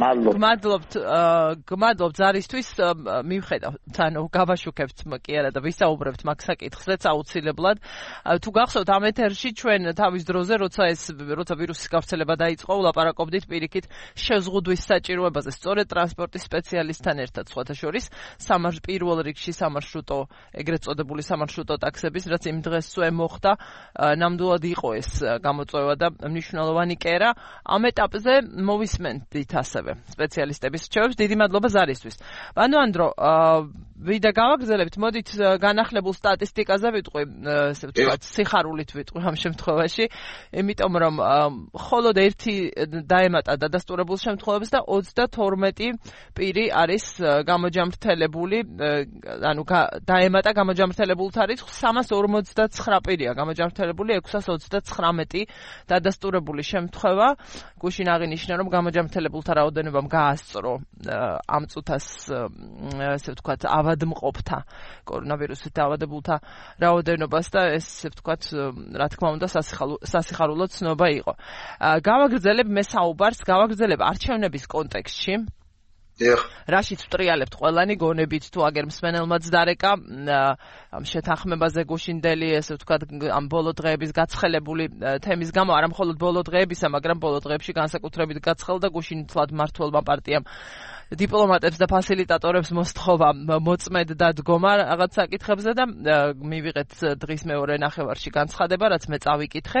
გმადლობთ ზარისთვის, მივხედავთ, ანუ გავაშუქებთ კი არა და ვისაუბრებთ მაგ საკითხზეც აუცილებლად. თუ გახსოვთ ამ ეთერში ჩვენ თავის დროზე, როცა ვირუსის გავრცელება დაიწყო, ვლაპარაკობდით პირიქით შეზღუდვის საჭიროებაზე, სწორედ ტრანსპორტის სპეციალისტთან ერთად, სხვათა შორის, პირველ რიგში სამარშრუტო, ეგრეთ წოდებული სამარშრუტო ტაქსების, რაც იმ დღესვე მოხდა, ნამდვილად იყო ეს გამოწვევა და მნიშვნელოვანი კერა. ამ ეტაპზე მოვისმენთ ასევე სპეციალისტების რჩევებს. დიდი მადლობა ზარისთვის. ბანო ანდრო, ვიდა გავაგრძელებთ, მოდით განახლებულ სტატისტიკაზე ვიტყვი, ესე ვთქვათ, სიხარულით ვიტყვი ამ შემთხვევაში, იმიტომ რომ მხოლოდ ერთი დაემატა დადასტურებულ შემთხვევებს და 32 პირი არის გამოჯამრთელებული, ანუ დაემატა გამოჯამრთელებულთა რიცხვს 359 პირია გამოჯამრთელებული, 629 დადასტურებული შემთხვევა. გუშინ აღინიშნა, რომ გამოჯამრთელებულთა რაოდენობამ გაასწრო ამ წუთას, ესე ვთქვათ, ავადმყოფთა, კორონავირუსით დაავადებულთა რაოდენობას და ესე ვთქვათ, რა თქმა უნდა, სასიხარულო ცნობა იყო. გავაგრძელებ მე საუბარს, არჩევნების კონტექსტში. რაშიც ვტრიალებთ ყველანი გონებით თუ აგერ მსმენელმაც დარეკა ამ შეთანხმებაზე გუშინდელი, ესე ვთქვათ, ამ ბოლო დღეების გაცხელებული თემის გამო, არა მხოლოდ ბოლო დღეებისა, მაგრამ ბოლო დღეებში განსაკუთრებით გაცხელდა გუშინთლად მმართველმა პარტიამ დიპლომატებს და ფასილიტატორებს მოსთხოვა მოწმედ და დგომა რაღაც საკითხებზე და მივიღეთ დღის მეორე ნახევარში განცხადება, რაც მე წავიკითხე.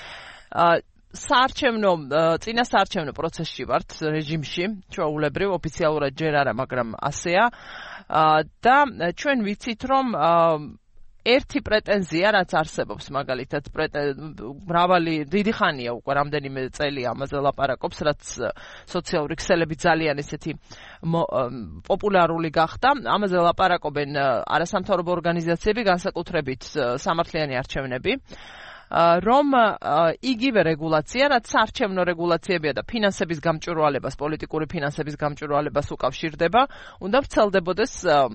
წინასაარჩევნო პროცესში ვართ, რეჟიმში, ჩვეულებრივ, ოფიციალურად ჯერ არა, მაგრამ ასეა. და ჩვენ ვიცით, რომ ერთი პრეტენზია, რაც არსებობს, მაგალითად, დიდი ხანია უკვე, რამდენიმე წელი ამაზე ლაპარაკობს, რაც სოციალური ქსელები ძალიან ესეთი პოპულარული გახდა. ამაზე ლაპარაკობენ არასამთავრობო ორგანიზაციები, განსაკუთრებით სამართლიანი არჩევნები. რომ იგივე რეგულაცია, რაც საარჩევნო რეგულაციებია და ფინანსების გამჭვირვალებას, პოლიტიკური ფინანსების გამჭვირვალებას უკავშირდება, უნდა ვრცელდებოდეს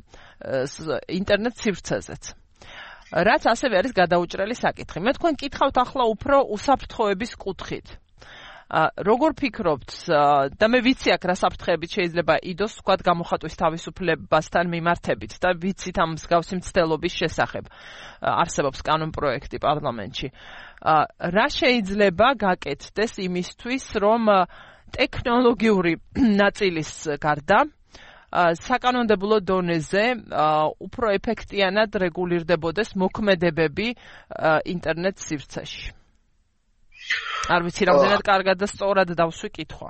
ინტერნეტ სივრცეზეც. რაც ასევე არის გადაუჭრელი საკითხი. მე თქვენ კითხავთ ახლა უფრო უსაფრთხოების კუთხით. როგორ ფიქრობთ და მე ვიცი აქ რა საფრთხეებით შეიძლება იდოს, ვთქვათ, გამოხატვის თავისუფლებასთან მიმართებით და ვიცით ამ მსგავსი მცდელობის შესახებ. არსებობს კანონპროექტი პარლამენტში. რა შეიძლება გაკეთდეს იმისთვის, რომ ტექნოლოგიური ნაწილის გარდა საკანონმდებლო დონეზე უფრო ეფექტიანად რეგულირდებოდეს მოქმედებები ინტერნეტ სივრცეში? არ ვიცი, რამდენად კარგად და სწორად დავსვი კითხვა.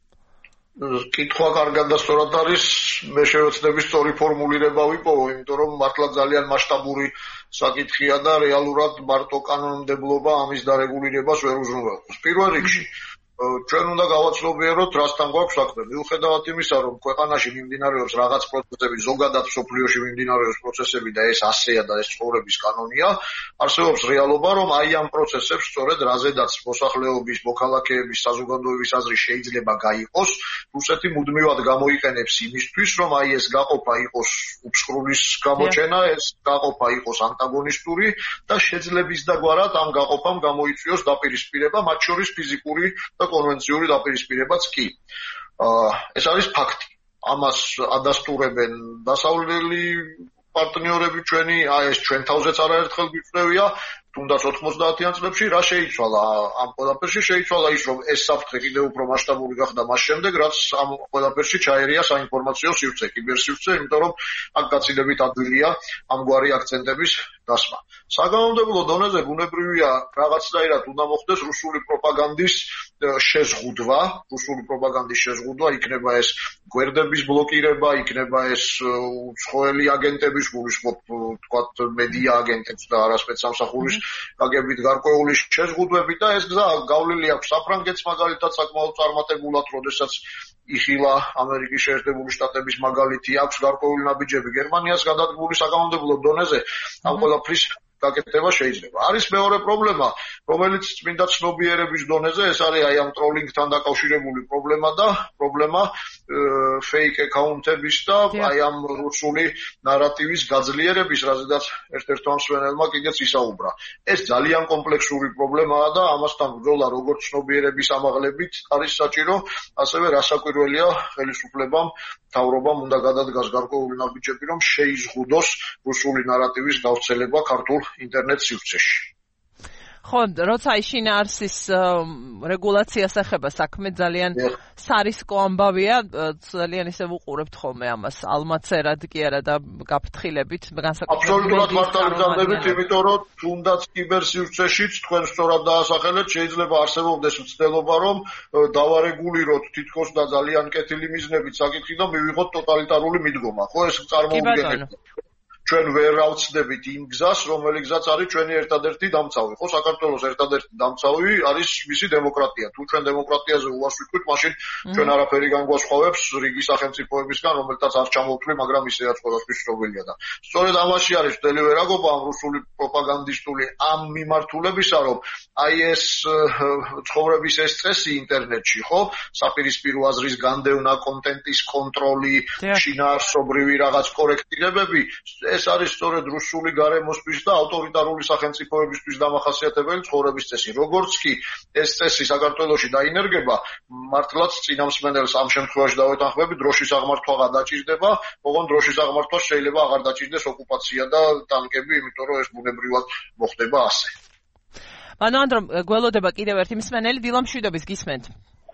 კითხვა კარგად და სწორად არის, მე შევეცდები სწორი ფორმულირება ვიპოვო, იმიტომ რომ მართლა ძალიან მასშტაბური საკითხია და რეალურად მარტო კანონმდებლობა ამის დარეგულირებას ვერ უზრუნველყოფს. პირველ რიგში ჩვენ უნდა გავაცნობიეროთ, რასთან გვაქვს საქმე. მიუხედავად იმისა, რომ ქვეყანაში მიმდინარეობს რაღაც პროცესები, ზოგადად მსოფლიოში მიმდინარეობს პროცესები და ეს ასეა და ეს ცხოვრების კანონია, არსებობს რეალობა, რომ აი ამ პროცესებს სწორედ რაზედაც მოსახლეობის, მოქალაქეების, საზოგადოების აზრი შეიძლება გაიყოს, რუსეთი მუდმივად გამოიყენებს იმისთვის, რომ აი ეს გაყოფა იყოს უფსკრულის გამოჩენა, ეს გაყოფა იყოს ანტაგონისტური და შეძლების დაგვარად ამ გაყოფამ გამოიწვიოს დაპირისპირება, მათ შორის ფიზიკური და კონვენციური დაპირისპირებაც კი. ეს არის ფაქტი. ამას ადასტურებენ დასავლელი პარტნიორები ჩვენი, ეს ჩვენ თავზეც არაერთხელ გვიწევია, თუნდაც 90-იან წლებში რა შეიცვალა ამ ყველაფერში? შეიცვალა ის, რომ ეს საფრთხე კიდევ უფრო მასშტაბური გახდა მას შემდეგ, რაც ამ ყველაფერში ჩაერია საინფორმაციო სივრცე, კიბერსივრცე, იმიტომ რომ აქ გაცილებით ადვილია ამგვარი აქცენტების დასმა. საგანმანათლებლო დონეზე ბუნებრივია რაღაცნაირად უნდა მოხდეს რუსული პროპაგანდის შეზღუდვა, იქნება ეს გვერდების ბლოკირება, იქნება ეს უცხოელი აგენტების, გულისხმობ, თქვათ, მედია აგენტებს და არასპეცსამსახურის გაგებით გარკვეული შეზღუდვები და ეს გზა გავლილი აქვს საფრანგეთს მაგალითად საკმაოდ წარმატებულად, როდესაც იხილა ამერიკის შეერთებული შტატების მაგალითი, აქვს გარკვეული ნაბიჯები გერმანიას გადადგმული საკანონმდებლო დონეზე, ამ ყველაფრის გაკეთება შეიძლება. არის მეორე პრობლემა, რომელიც წმინდა ცნობიერების დონეზე, ეს არის აი ამ ტროლინგთან დაკავშირებული პრობლემა fake account-ების და აი ამ რუსული ნარატივის გაძლიერების, რაზედაც ერთ-ერთმა მსმენელმა კიდეც ისაუბრა. ეს ძალიან კომპლექსური პრობლემაა და ამასთან ბრძოლა როგორც ცნობიერების ამაღლებით არის საჭირო, ასევე რასაკვირველია ხელისუფლებამ, მთავრობამ უნდა გადადგას გარკვეული ნაბიჯები, რომ შეიზღუდოს რუსული ნარატივის გავრცელება ქართულ ინტერნეტ სივრცეში. ხო, როცა შინაარსის რეგულაციას ეხება საქმე ძალიან სარისკო ამბავია, ძალიან ისე ვუყურებთ ხოლმე ამას, ალმაცერად კი არა და გაფრთხილებით, განსაკუთრებით. აბსოლუტურად მართალი გზადებით, იმიტომ რომ თუნდაც კიბერსივრცეშიც თქვენ სწორად დაასახელეთ, შეიძლება არსებობდეს მცდელობა, რომ დავარეგულიროთ თითქოს და ძალიან კეთილი მიზნებით საკითხი და მივიღოთ ტოტალიტარული მიდგომა. ხო, ეს წარმოუდგენელია. ჩვენ ვერ ავწდებით იმ გზას, რომელიც გზაც არის ჩვენი ერთადერთი დამცავი. ხო, საქართველოს ერთადერთი დამცავი არის მისი დემოკრატია. თუ ჩვენ დემოკრატიაზე უარს ვიტყვით, მაშინ ჩვენ არაფერი განგვასხვავებს რიგი სახელმწიფოებისგან, რომელთაც არ ჩამოვთვლი, მაგრამ ისედაც ყველასთვის ცნობილია და სწორედ ამაში არის მთელი ვერაგობა ამ რუსული პროპაგანდისტული ამ მიმართულებისა, რომ აი ეს ცხოვრების ეს წესი ინტერნეტში, ხო, საპირისპირო აზრის განდევნა, კონტენტის კონტროლი, შინაარსობრივი რაღაც კორექტირებები, ეს არის სწორედ რუსული გარემოსთვის და ავტორიტარული სახელმწიფოებისთვის დამახასიათებელი ცხოვრების წესი. როგორც კი ეს წესი საქართველოში დაინერგება, მართლაც წინამსმენელს ამ შემთხვევაში დავეთანხმები, დროშის აღმართვა გადაჭირდება, ოღონდ დროშის აღმართვას შეიძლება აღარ დაჭირდეს ოკუპაცია და ტანკები, იმიტომ რომ ეს ბუნებრივად მოხდება ასე. მანამდე გველოდება კიდევ ერთი მსმენელი, დილა მშვიდობის გისმენთ.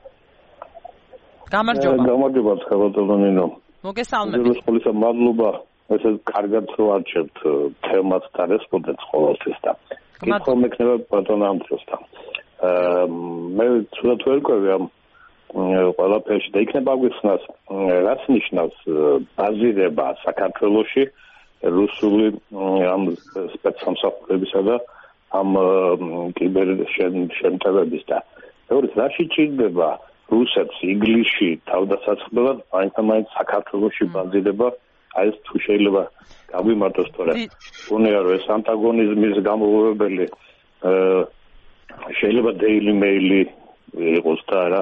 გამარჯობა. გამარჯობა, ხალხო. მოგესალმებით. ხოლმე მადლობა. ესე კარგად ვარჩევთ თემას და რესპონდენტს ყოველთვის და კითხვა მექნება ბატონ ანდროსთან. მე ცუდად ვერ ყვევი ამ ყველაფერში და იქნება აგვიხსნას, რაც ნიშნავს ბაზირება საქართველოში რუსული ამ სპეცსამსახურებისა და ამ კიბერ შემტევების და მეორე რა შეჭირდება რუსებს ინგლისში თავდასაწყობად მაინც საქართველოში ბაზირება ეს თუ შეიძლება გაგვიმართოს თორე უნია რომ ეს ანტაგონიზმის გამოვლენილი შეიძლება Daily Mail იყოს და არა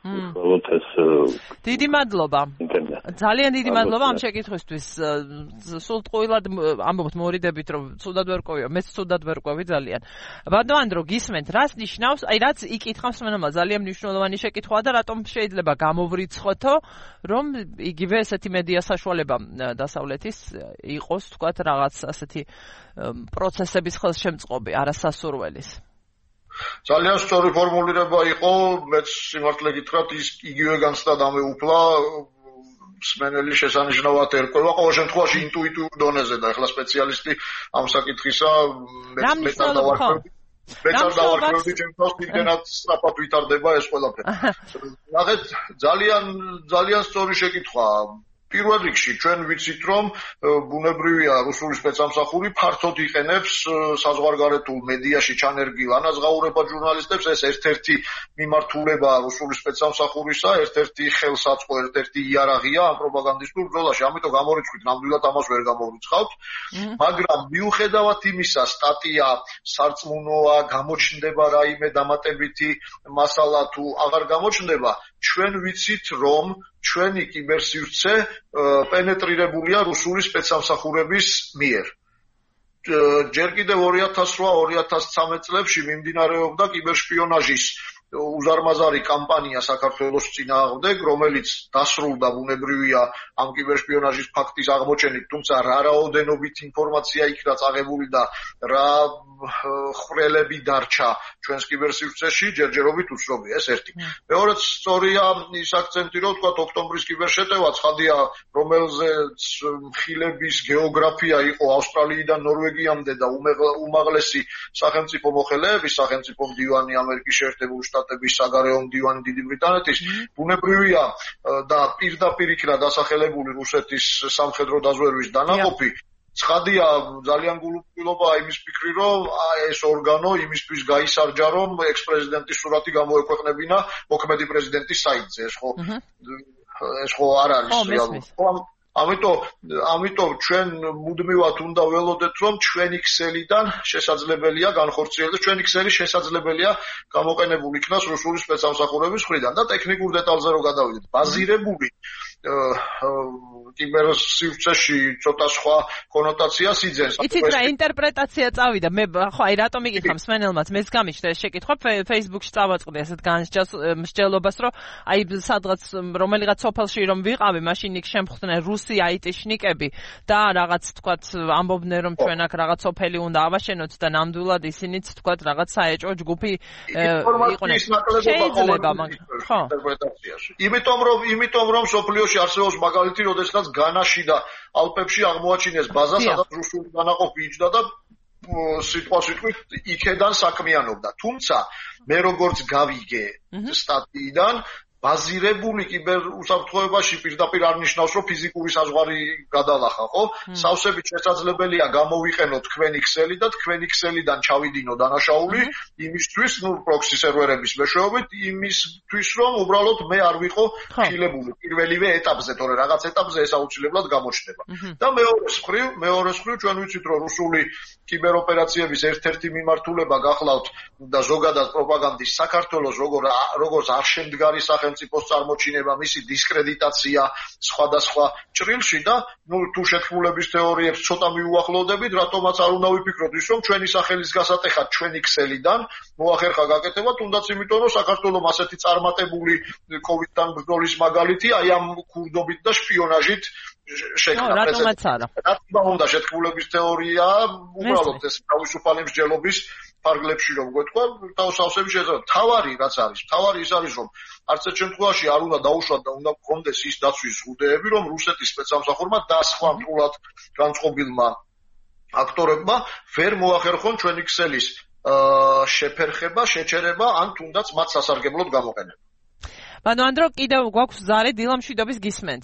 დიდი მადლობა. ძალიან დიდი მადლობა ამ შეკითხვისთვის. სულ ტყუილად ამბობთ მორიდებით რომ ცუდად ვერ ყვევია. მეც ცუდად ვერ ყვევი ძალიან. ბატონ ანდრო გისმენთ, რას ნიშნავს, აი რაც იკითხავს მენომა ძალიან მნიშვნელოვანი შეკითხვაა და რატომ შეიძლება გამოვრიცხოთო, რომ იგივე ესეთი მედია საშუალება დასავლეთის იყოს, თქვათ რაღაც ასეთი პროცესების ხელშემწყობი, არასასურველის. ძალიან სწორი ფორმულირება იყო, მეც სიმართლე გითხრათ, ის იგივე განცდა დამეუფლა, მსმენელი შესანიშნავად ერკვევა, ყოველ შემთხვევაში ინტუიტიურ დონეზე და ახლა სპეციალისტი ამ საკითხისა მეც არ დავარქვევდი ჩემთვის, იმდენად სწრაფად ვითარდება ეს ყველაფერი. ნახეთ, ძალიან სწორი შეკითხვაა. პირველ რიგში ჩვენ ვიცით რომ ბუნებრივია რუსული სპეცსამსახური ფართოდ იყენებს საზღვარგარეთულ მედიაში ჩანერგილ ანაზღაურება ჟურნალისტებს, ეს ერთ-ერთი მიმართულებაა რუსული სპეცსამსახურისა, ერთ-ერთი ხელსაწყო, ერთ-ერთი იარაღია ამ პროპაგანდისტულ ბრძოლაში, ამიტომ გამორიცხვით ნამდვილად ამას ვერ გამორიცხავთ, მაგრამ მიუხედავად იმისა, სტატია სარწმუნოა, გამოჩნდება რაიმე დამატებითი მასალა თუ აღარ გამოჩნდება, ჩვენ ვიცით რომ ჩვენი კიბერსივრცე პენეტრირებულია რუსული სპეცსამსახურების მიერ. ჯერ კიდევ 2008-2013 წლებში მიმდინარეობდა კიბერსპიონაჟის უზარმაზარი კამპანია საქართველოს წინააღმდეგ, რომელიც დასრულდა ბუნებრივია ამ კიბერსპიონაჟის ფაქტის აღმოჩენით, თუმცა რა რაოდენობით ინფორმაცია იქნა წაღებული და რა ხვრელები დარჩა ჩვენს კიბერსივრცეში, ჯერჯერობით უცნობია, ეს ერთი. მეორეც სწორია ის აქცენტი, რომ თქვა ოქტომბრის კიბერშეტევა ცხადია, რომელზეც მხილების გეოგრაფია იყო ავსტრალიიდან ნორვეგიამდე და უმაღლესი სახელმწიფო მოხელეების, სახელმწიფო მდივანი ამერიკის შეერთებული შტატების, საგარეო მდივანი დიდი ბრიტანეთის, ბუნებრივია და პირდაპირ იქნა დასახელებული რუსეთის სამხედრო დაზვერვის დანაყოფი, ცხადია ძალიან გულუბრილობა იმის ფიქრი, რომ ეს ორგანო იმისთვის გაისარჯა, რომ ექს-პრეზიდენტის სურათი გამოექვეყნებინა მოქმედი პრეზიდენტის საიტზე, ეს ხო არ არის რეალურად. ამიტომ ჩვენ მუდმივად უნდა ველოდეთ, რომ ჩვენი ქსელიდან შესაძლებელია განხორციელდეს, ჩვენი ქსელი შესაძლებელია გამოყენებული იქნას რუსული სპეცსამსახურების მხრიდან და ტექნიკურ დეტალზე რო გადავიდეთ. ბაზირებული კიბერსივრცეში ცოტა სხვა კონოტაციას იძენს. იცით რა ინტერპრეტაცია წავიდა. მე ხო აი რატომ იგიხარ მსმენელმაც მეც გამიჩნდა ეს შეკითხვა Facebook-ში წავაწყდი ასეთ მსჯელობას, რომ აი სადღაც რომელიღაც სოფელში რომ ვიყავი, მაშინ იქ შემხვდნენ რუსი IT-შნიკები და რაღაც თქვათ ამბობდნენ, რომ ჩვენ აქ რაღაც სოფელი უნდა ავაშენოთ და ნამდვილად ისინიც თქვათ რაღაც საეჭვო ჯგუფი იყვნენ. შეიძლება მაგრამ ხო ინტერპრეტაციაში. იმიტომ რომ სოფლიოში არსებობს მაგალითი, როდესაც განაში და ალპებში აღმოაჩინეს ბაზა, სადაც რუსული განაყოფი იჯდა და სიტყვასიტყვით იქედან საქმიანობდა. თუმცა მე როგორც გავიგე სტატიიდან ბაზირებული კიბერუსაფრთხოებაში პირდაპირ არ ნიშნავს, რომ ფიზიკური საზღვარი გადალახა, ხო? სავსებით შესაძლებელია გამოვიყენოთ თქვენი ქსელი და თქვენი ქსელიდან ჩავიდინო დანაშაული იმისთვის, პროქსი სერვერების მეშვეობით, იმისთვის, რომ უბრალოდ მე არ ვიყო ხილებული პირველივე ეტაპზე, თორე რაღაც ეტაპზე ეს აუცილებლად გამოჩნდება. და მეორე მხრივ ჩვენ ვიცით, რომ რუსული კიბეროპერაციების ერთ-ერთი მიმართულება გახლავთ და ზოგადად პროპაგანდის საქართველოს როგორც არ შემდგარი სახელმწიფოს წარმოჩინება, მისი დისკრედიტაცია სხვადასხვა ჭრილში და თუ შეთქმულების თეორიებს ცოტა მიუახლოვდებით, რატომაც არ უნდა ვიფიქროთ ის, რომ ჩვენი სახელის გასატეხად ჩვენი ქსელიდან მოახერხა გაკეთება, თუნდაც იმიტომ, რომ საქართველოს ასეთი წარმატებული კოვიდთან ბრძოლის მაგალითი აი ამ ქურდობით და შპიონაჟით შეკრა. რატომაც არა. რა უნდა შეთქმულების თეორია, უბრალოდ ეს თავისუფალი მსჯელობის ფარგლებში რომ გვეთქვა, თავსავსები შეიძლება. თავარი რაც არის, თავარი ის არის, რომ არც ერთ შემთხვევაში არ უნდა დაუშვათ და უნდა გქონდეს ის დაცვის ზღუდეები, რომ რუსეთის სპეცსამსახურმა და სხვა მთულად განწყობილმა აქტორებმა ვერ მოახერხონ ჩვენი ქსელის შეფერხება, შეჩერება, ან თუნდაც მათ სასარგებლოდ გამოყენება. ბანო ანდრო, კიდევ გვაქვს ზარი დილამშვიდობის გისმენთ.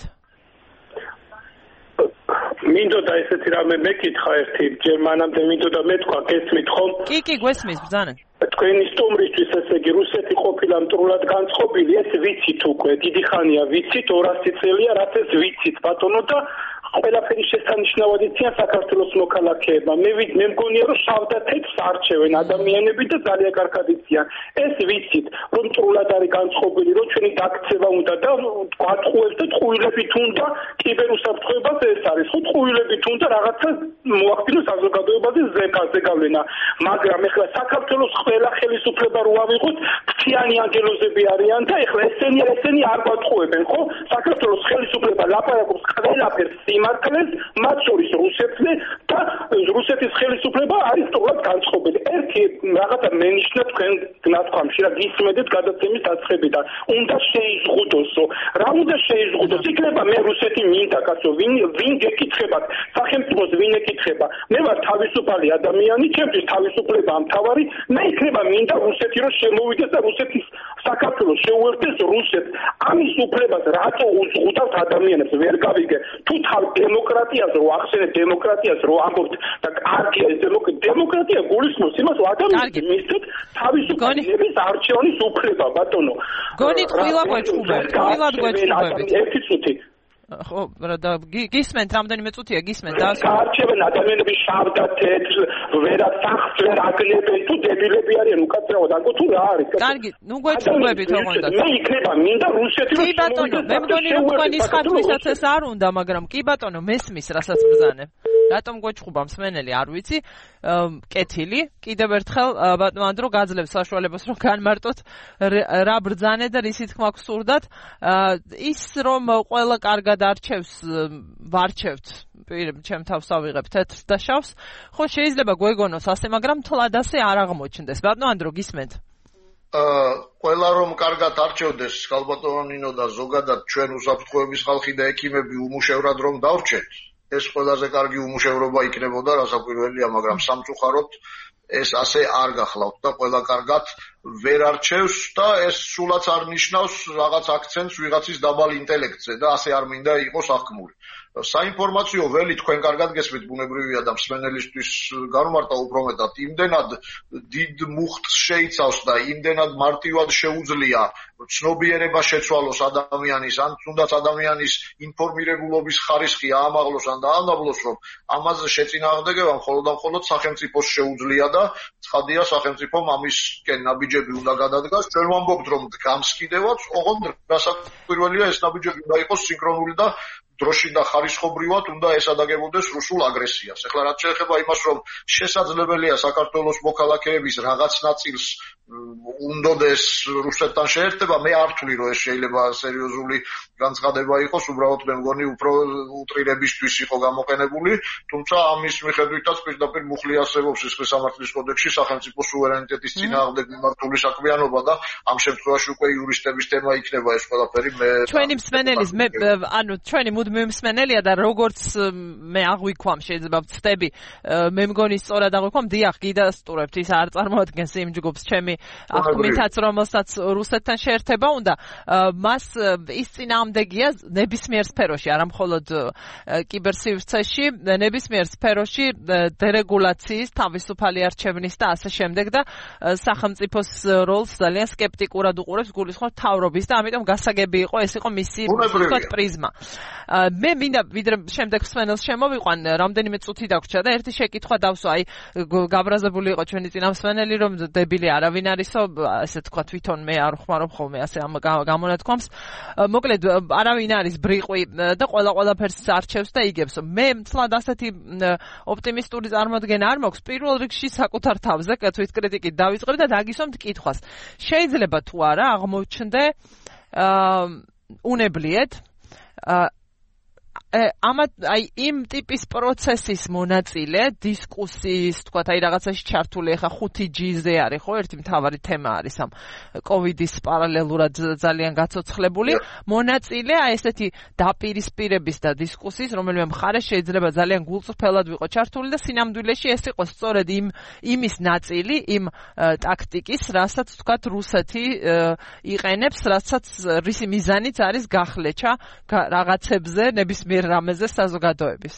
მინდოდა ესეთი რამე მეკითხა ერთი ჯერ მანამდე მინდოდა მეთქვა გესმით ხომ? კი, გვესმის ბრძანა. თქვენი სტუმრისთვის ესე იგი რუსეთი ყოფილა მტრულად განწყობილი, ეს ვიცით უკვე, დიდი ხანია ვიცით, 200 წელია, რაც ეს ვიცით ბატონო და ყველაფერი შესანიშნავად იციან საქართველოს მოქალაქეებმა. მე მგონია რომ შავ და თეთრს არჩევენ ადამიანები და ძალიან კარგად იციან. ეს ვიცით, რომ მტრულად არის განწყობილი, რომ ჩვენი დაქცევა უნდა და გვატყუებს და ტყუილებით უნდა კიბერუსაფრთხოებას ეს არის. ხო ტყუილებით უნდა რაღაცა მოახდინოს საზოგადოებაზე ზეგავლენა. მაგრამ ეხლა საქართველოს ყველა ხელისუფლება რო ავიღოთ, ფრთიანი ანგელოზები არიან და ეხლა ესენი არ გვატყუებენ, ხო? საქართველოს ხელისუფლება ლაპარაკობს ყველაფერს იმართლეს, მათ შორის რუსეთზე და რუსეთის ხელისუფლება არის სწორად განწყობილი. ერთი რაღაცა მენიშნა თქვენ ნათქვამში რა გისმედეთ გადაცემის დაწყებიდან. უნდა შეიზღუდოსო. რა უნდა შეიზღუდოს? იქნება მე რუსეთი მინდა, კაცო, ვინ გეკითხებათ? სახელმწიფოს ვინ ეკითხება? მე ვარ თავისუფალი ადამიანი, ჩემთვის თავისუფლებაა მთავარი. მე იქნება მინდა რუსეთი რომ შემოვიდეს და რუსეთის საქართველოს შეუერთდეს რუსეთს. ამის უფლებას რატო უზღუდავთ ადამიანებს? ვერ გავიგე. თუ დემოკრატიას რო ახსენებ დემოკრატიას რო ამბობთ და კარგია ეს დემოკრატია გულისხმობს იმას რომ ადამიანებს მისცეთ თავისუფლების არჩევნის უფლება ბატონო. გონით ყველა გვეჭუბებთ. ერთი წუთი ხო, და გისმენთ რამდენიმე წუთია გისმენთ და არჩევენ ადამიანები შავ და თეთრ ვერა სახს ვერ აგნებენ თუ დებილები არიან უკაცრავად აკო თუ რა არის. კარგი, ნუ გვეჭუბებით ოღონდ. მე იქნება მინდა რუსეთი რომ კი ბატონო, მე მგონი რომ თქვენი სხათვისაც ეს არ უნდა, მაგრამ კი ბატონო, მესმის რასაც ბრძანებ. რატომ გვეჭუბა მსმენელი არ ვიცი. კეთილი, კიდევ ერთხელ ბატონო ანდრო გაძლევს საშუალებას რომ განმარტოთ რა ბრძანე და რისი თქმა გსურდათ. ის რომ ყველა კარგად არჩევს, ვარჩევთ. ჩემ თავს ავიღებ თეთრს და შავს. ხო შეიძლება გვეგონოს ასე, მაგრამ თლად ასე არ აღმოჩნდეს. ბატონო ანდრო გისმენთ. ყველა რომ კარგად არჩევდეს ხალბატონო ნინო და ზოგადად ჩვენ უსაფრთხოების ხალხი და ექიმები უმუშევრად რომ დავრჩეთ. ეს ყველაზე კარგი უმუშევრობა იქნებოდა რასაკვირველია, მაგრამ სამწუხაროდ ეს ასე არ გახლავთ და ყველა კარგად ვერ არჩევს და ეს სულაც არ ნიშნავს რაღაც აქცენტს ვიღაცის დაბალ ინტელექტზე და ასე არ მინდა იყოს აღქმული. საინფორმაციო ველი თქვენ კარგად გესმით, ბუნებრივია და მსმენელისთვის განმარტა უფრო მეტად, იმდენად დიდ მუხტს შეიცავს და იმდენად მარტივად შეუძლია ცნობიერება შეცვალოს ადამიანის, ან თუნდაც ადამიანის ინფორმირებულობის ხარისხი აამაღლოს ან დაანაბლოს, რომ ამაზე შეწინააღმდეგება მხოლოდ და მხოლოდ სახელმწიფოს შეუძლია და ცხადია სახელმწიფომ ამისკენ ნაბიჯები უნდა გადადგას. ჩვენ ვამბობთ, რომ დგამს კიდევაც, ოღონდ რასაკვირველია ეს ნაბიჯები უნდა იყოს სინქრონული და დროში და ხარისხობრივად უნდა ესადაგებოდეს რუსულ აგრესიას. ეხლა რაც შეეხება იმას, რომ შესაძლებელია საქართველოს მოქალაქეების რაღაც ნაწილს უნდოდეს რუსეთთან შეერთება, მე არ ვთვლი, რომ ეს შეიძლება სერიოზული განცხადება იყოს, უბრალოდ მე მგონი უფრო უტრირებისთვის იყო გამოყენებული, თუმცა ამის მიხედვითაც პირდაპირ მუხლი არსებობს სისხლის სამართლის კოდექსში სახელმწიფო სუვერენიტეტის წინააღმდეგ მიმართული საქმიანობა და ამ შემთხვევაში უკვე იურისტების თემა იქნება ეს ყველაფერი. ჩვენი მსმენელის ანუ ჩვენი მუდმივი მსმენელია და როგორც მე აღვიქვამ, შეიძლება ვწდები, მე მგონი სწორად აღვიქვამ, დიახ, გიდასტურებთ, ის არ წარმოადგენს იმ ჯგუფს ჩემი აღქმითაც, რომელსაც რუსეთთან შეერთება უნდა, მას ის წინააღმდეგია ნებისმიერ სფეროში, არა მხოლოდ კიბერსივრცეში, ნებისმიერ სფეროში დერეგულაციის, თავისუფალი არჩევნის და ასე შემდეგ და სახელმწიფოს როლს ძალიან სკეპტიკურად უყურებს გულისხმობ თავრობის და ამიტომ გასაგები იყო ეს იყო მისი ვთქვათ პრიზმა. მე მინდა ვიდრე შემდეგ მსმენელს შემოვიყვან, რამდენიმე წუთი დაგვრჩა და ერთი შეკითხვა დავსვა, აი გაბრაზებული იყო ჩვენი წინამსმენელი, რომ დებილი არავინ არისო, ასე თქვა თვითონ მე არ ხმარობ ხოლმე ასე ამ გამონათქვამს. მოკლედ არავინ არის ბრიყვი და ყველაფერს არჩევს და იგებს. მე მცლად ასეთი ოპტიმისტური წარმოდგენა არ მაქვს, პირველ რიგში საკუთარ თავზე თვითკრიტიკით დავიწყებ და დაგისვამთ კითხვას. შეიძლება თუ არა აღმოჩნდე უნებლიეთ აი იმ ტიპის პროცესის მონაწილე, დისკუსიის, თქვათ, აი რაღაცაში ჩართული, ახლა 5G-ზე არის, ხო, ერთი მთავარი თემა არის ამ COVID-ის პარალელურად ძალიან გაცოცხლებული, მონაწილე აი ესეთი დაპირისპირების და დისკუსიის, რომელიმე მხარე შეიძლება ძალიან გულწრფელად ვიყო ჩართული და სინამდვილეში ეს იყო სწორედ იმის ნაწილი, იმ ტაქტიკის, რასაც თქვათ რუსეთი იყენებს, რასაც რისი მიზანიც არის გახლეჩა რაღაცებზე ნებისმიერ რამეზე საზოგადოების.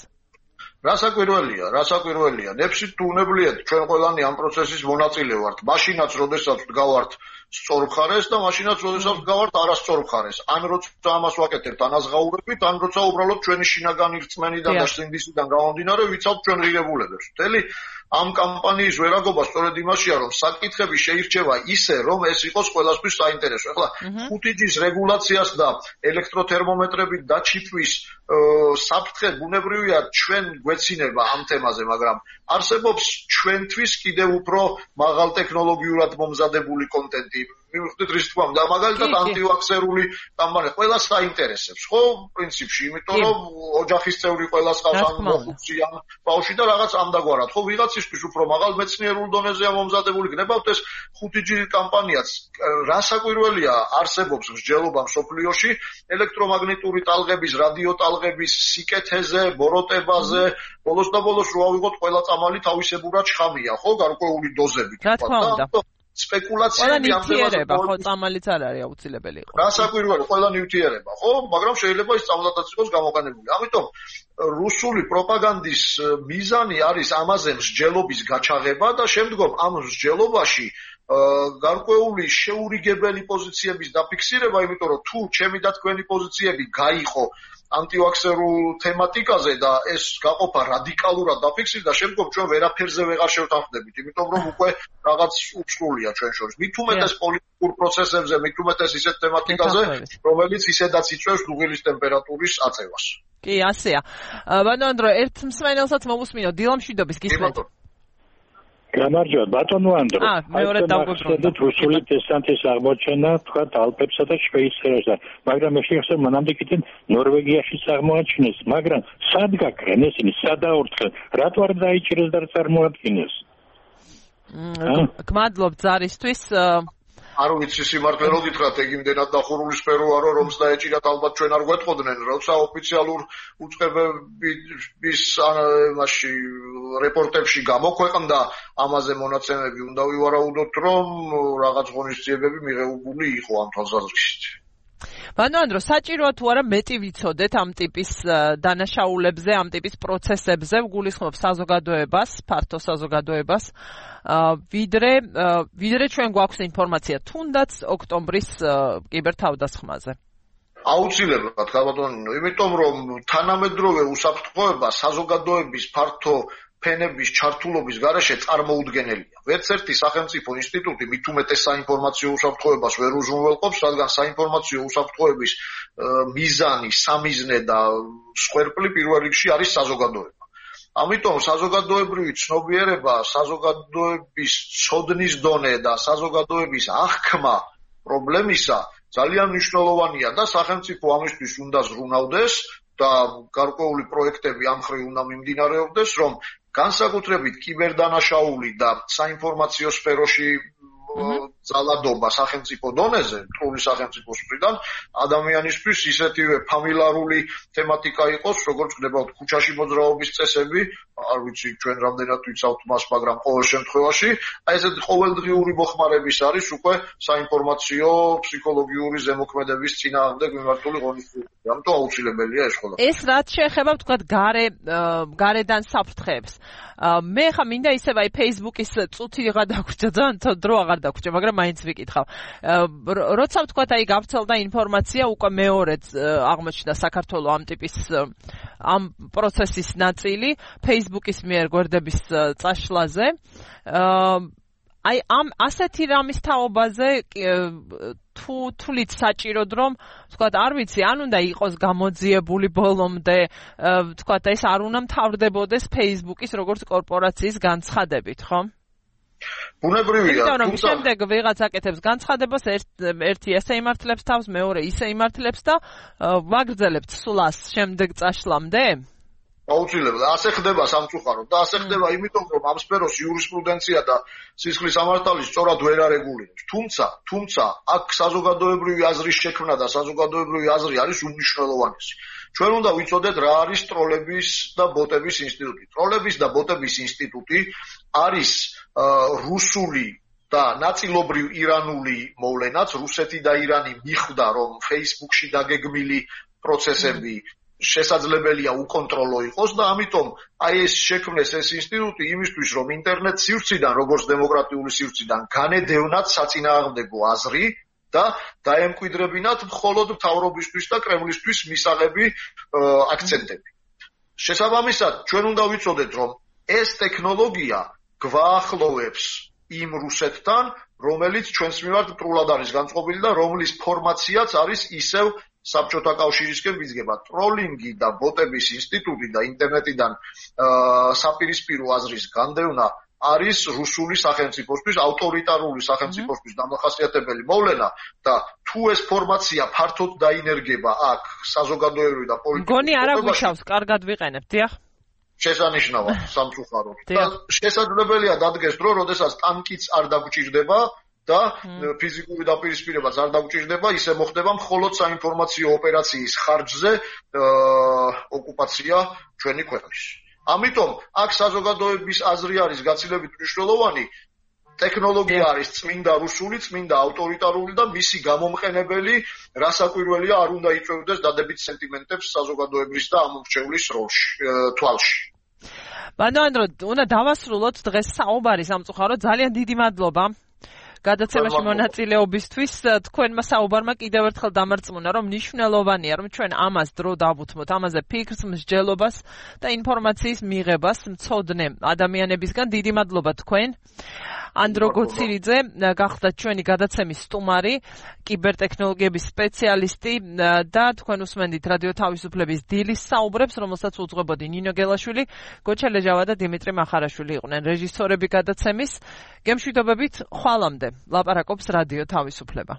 რასაკვირველია. ნებსით თუ უნებლიეთ, ჩვენ ყველანი ამ პროცესის მონაწილე ვართ. მაშინაც, როდესაც ვდგავართ სწორ მხარეს და მაშინაც, როდესაც ვდგავართ არასწორ მხარეს. ან როცა ამას ვაკეთებთ ანაზღაურებით, ან როცა უბრალოდ ჩვენი შინაგანი რწმენიდან და სინდისიდან გამომდინარე ვიცავთ ჩვენ ღირებულებებს. მთელი ამ კამპანიის ვერაგობა სწორედ იმაშია, რომ საკითხები შეირჩევა ისე, რომ ეს იყოს ყველასთვის საინტერესო. ახლა 5G-ის რეგულაციას და ელექტროთერმომეტრებით დაჩიფვის საფრთხე ბუნებრივია ჩვენ გვეცინება ამ თემაზე, მაგრამ არსებობს ჩვენთვის კიდევ უფრო მაღალ ტექნოლოგიურად მომზადებული კონტენტი. მივხვდით რის თქმა უნდა, მაგალითად ანტივაქსერული კამპანია ყველას საინტერესებს, ხო, პრინციპში, იმიტომ რომ ოჯახის წევრი ყველას ყავს ან მოხუცი ან ბავშვი და რაღაც ამდაგვარად, ხო, ვიღაცისთვის უფრო მაღალ მეცნიერულ დონეზეა მომზადებული. გნებავთ ეს 5G კამპანიაც, რასაკვირველია, არსებობს მსჯელობა მსოფლიოში ელექტრომაგნიტური ტალღების, რადიო ტალღების სიკეთეზე, ბოროტებაზე, ბოლოს და ბოლოს რო ავიღოთ ყველა წამალი თავისებურად შხამია, ხო, გარკვეული დოზებით. რა თქმა უნდა. სპეკულაციები ამ თემაზე ხო წამალიც არ არის აუცილებელი იყო. რასაკვირველი, ყველა ნივთიერება, ხო, მაგრამ შეიძლება ის წამლადაც იყოს გამოყენებული. ამიტომ რუსული პროპაგანდის მიზანი არის ამაზე მსჯელობის გაჩაღება და შემდგომ ამ მსჯელობაში გარკვეული შეურიგებელი პოზიციების დაფიქსირება, იმიტომ რომ თუ ჩემი და თქვენი პოზიციები გაიყო ანტივაქსერულ თემატიკაზე და ეს გაყოფა რადიკალურად დაფიქსირდა, შემდგომ ჩვენ ვერაფერზე ვეღარ შევთანხმდებით, იმიტომ რომ უკვე რაღაც უცხრულია ჩვენ შორის. მით უმეტეს პოლიტიკურ პროცესებზე, მით უმეტეს ისეთ თემატიკაზე, რომელიც ისედაც იწვევს დუღილის ტემპერატურის აწევას. კი, ასეა. ბატონო ანდრო, ერთ მსმენელსაც მოვუსმინო, დილამშვიდობის გისმენთ. გამარჯობა, ბატონო ანდრო. მეორე დავგვებრუნდა. რუსული დესანტის აღმოჩენა, თქვა ალპებსა და შვეიცარიაში, მაგრამ მე შეხსენ მანამდე კიდე ნორვეგიაში აღმოაჩინეს, მაგრამ სად გაქრენ ესენი, სად აორთქენ, რატო არ დაიჭირეს და წარმოადგენეს? გმადლობთ ზარისთვის. არ ვიცი სიმართლე რო გითხრათ, ეგ იმდენად დახურული სფეროა, რომ რომს დაეჭირათ, ალბათ ჩვენ არ გვეტყოდნენ, როცა ოფიციალურ უწყებების მასში რეპორტებში გამოქვეყნდა ამაზე მონაცემები, უნდა ვივარაუდოთ, რომ რაღაც ღონისძიებები მიღებული იყო ამ თვალსაზრისით. ბანო ანდრო, საჭიროა თუ არა მეტი ვიცოდეთ ამ ტიპის დანაშაულებზე, ამ ტიპის პროცესებზე, გულისხმობ საზოგადოებას, ფართო საზოგადოებას, ვიდრე ჩვენ გვაქვს ინფორმაცია თუნდაც ოქტომბრის კიბერთავდასხმაზე. აუცილებლად, ხალბატონო, იმიტომ რომ თანამედროვე უსაფრთხოება საზოგადოების ფართო ფენების ჩართულობის გარეშე წარმოუდგენელია. ვერც ერთი სახელმწიფო ინსტიტუტი მით უმეტეს საინფორმაციო უსაფრთხოებას ვერ უზრუნველყოფს, რადგან საინფორმაციო უსაფრთხოების მიზანი, სამიზნე და სვერპლი პირველ რიგში არის საზოგადოება. ამიტომ საზოგადოებრივი ცნობიერება, საზოგადოების ცოდნის დონე და საზოგადოების აღქმა პრობლემისა ძალიან მნიშვნელოვანია და სახელმწიფო ამისთვის უნდა ზრუნავდეს და გარკვეული პროექტები ამ მხრივ უნდა მიმდინარეობდეს, რომ განსაკუთრებით კიბერდანაშაული და საინფორმაციო სფეროში ძალადობა სახელმწიფო დონეზე, მტრული სახელმწიფოს მხრიდან ადამიანისთვის ისეთივე ფამილარული თემატიკა იყოს, როგორც ხდებოდა ქუჩაში მოძრაობის წესები, არ ვიცი ჩვენ რამდენად ვიცავთ მას, მაგრამ ყოველ შემთხვევაში, აი ესეთი ყოველდღიური მოხმარების არის უკვე საინფორმაციო ფსიქოლოგიური ზემოქმედების წინააღმდეგ მიმართული ღონისძიებები. ამიტომ აუცილებელია ეს ყველა. ეს რაც შეეხება ვთქვათ გარედან საფრთხეებს. მე ხა მინდა ისევ აი Facebook-ის წუთი აღარ დაგვრჩა, ძალიან დრო აღარ დაგვრჩა, მაგრამ მაინც ვიკითხავ. როცა ვთქვათ აი გავრცელდა ინფორმაცია, უკვე მეორედ აღმოჩნდა საქართველოს ამ ტიპის ამ პროცესის ნაწილი Facebook-ის მიერ გვერდების წაშლაზე. აი ამ ასეთი რამის თაობაზე თulit საჭიროდ რომ ვთქვათ არ ვიცი ან უნდა იყოს გამოძიებული ბოლომდე ვთქვათ ეს არ უნდა მთავრდებოდეს Facebook-ის როგორც კორპორაციის განცხადებით, ხო? ბუნებრივია, თუმცა შემდეგ ვიღაც აკეთებს განცხადებას, ერთი ესე იმართლებს თავს, მეორე ისე იმართლებს და ვაგრძელებთ სულას შემდეგ წაშლამდე? აუცილებლად, ასე ხდება სამწუხაროდ და ასე ხდება იმიტომ, რომ ამ სფეროს იურისპრუდენცია და სისხლის სამართალი სწორად ვერ არეგულირებს. თუმცა აქ საზოგადოებრივი აზრის შექმნა და საზოგადოებრივი აზრი არის უმნიშვნელოვანესი. ჩვენ უნდა ვიცოდეთ რა არის ტროლების და ბოტების ინსტიტუტი. ტროლების და ბოტების ინსტიტუტი არის რუსული და ნაწილობრივ ირანული მოვლენაც. რუსეთი და ირანი მიხვდა, რომ Facebook-ში დაგეგმილი პროცესები შესაძლებელია უკონტროლო იყოს და ამიტომ აი ეს შექმნეს ეს ინსტიტუტი იმისთვის, რომ ინტერნეტ სივრციდან, როგორც დემოკრატიული სივრციდან განედევნათ საწინააღმდეგო აზრი და დაემკვიდრებინათ მხოლოდ მთავრობისთვის და კრემლისთვის მისაღები აქცენტები. შესაბამისად, ჩვენ უნდა ვიცოდეთ, რომ ეს ტექნოლოგია გვაახლოვებს იმ რუსეთთან, რომელიც ჩვენს მიმართ მტრულად არის განწყობილი და რომლის ფორმაციაც არის ისევ საბჭოთა კავშირისკენ ვიძგება. ტროლინგი და ბოტების ინსტიტუტი და ინტერნეტიდან საპირისპირო აზრის განდევნა არის რუსული სახელმწიფოსთვის, ავტორიტარული სახელმწიფოსთვის დამახასიათებელი მოვლენა და თუ ეს ფორმაცია ფართოდ დაინერგება აქ საზოგადოებრივ და პოლიტიკურ მგონი არ აგვიშავს, კარგად ვიყენებთ, დიახ. შესანიშნავად, სამწუხაროდ. და შესაძლებელია დადგეს დრო, როდესაც ტანკიც არ დაგჭირდება და ფიზიკური დაპირისპირებაც არ დაგჭირდება, ისე მოხდება მხოლოდ საინფორმაციო ოპერაციის ხარჯზე ოკუპაცია ჩვენი ქვეყნის. ამიტომ აქ საზოგადოების აზრი არის გაცილებით მნიშვნელოვანი. ტექნოლოგია არის წმინდა რუსული, წმინდა ავტორიტარული და მისი გამომყენებელი რასაკვირველია არ უნდა იწვევდეს დადებით სენტიმენტებს საზოგადოების და ამორჩევლის თვალში. ბანო ანდრო, უნდა დავასრულოთ დღეს საუბარი სამწუხაროდ. ძალიან დიდი მადლობა გადაცემაში მონაწილეობისთვის. თქვენმა საუბარმა კიდევ ერთხელ დამარწმუნა, რომ მნიშვნელოვანია, რომ ჩვენ ამას დრო დავუთმოთ, ამაზე ფიქრს, მსჯელობას და ინფორმაციის მიღებას მცოდნე ადამიანებისგან. დიდი მადლობა თქვენ. ანდრო გოცირიძე გახდათ ჩვენი გადაცემის სტუმარი, კიბერთექნოლოგიების სპეციალისტი და თქვენ უსმენდით რადიო თავისუფლების დილის საუბრებს, რომელსაც უძღვებოდი ნინო გელაშვილი, გოჩა ლეჟავა და დიმიტრი მახარაშვილი იყვნენ რეჟისორები გადაცემის. გემშვიდობებით, ხვალამდე ლაპარაკობს რადიო თავისუფლება.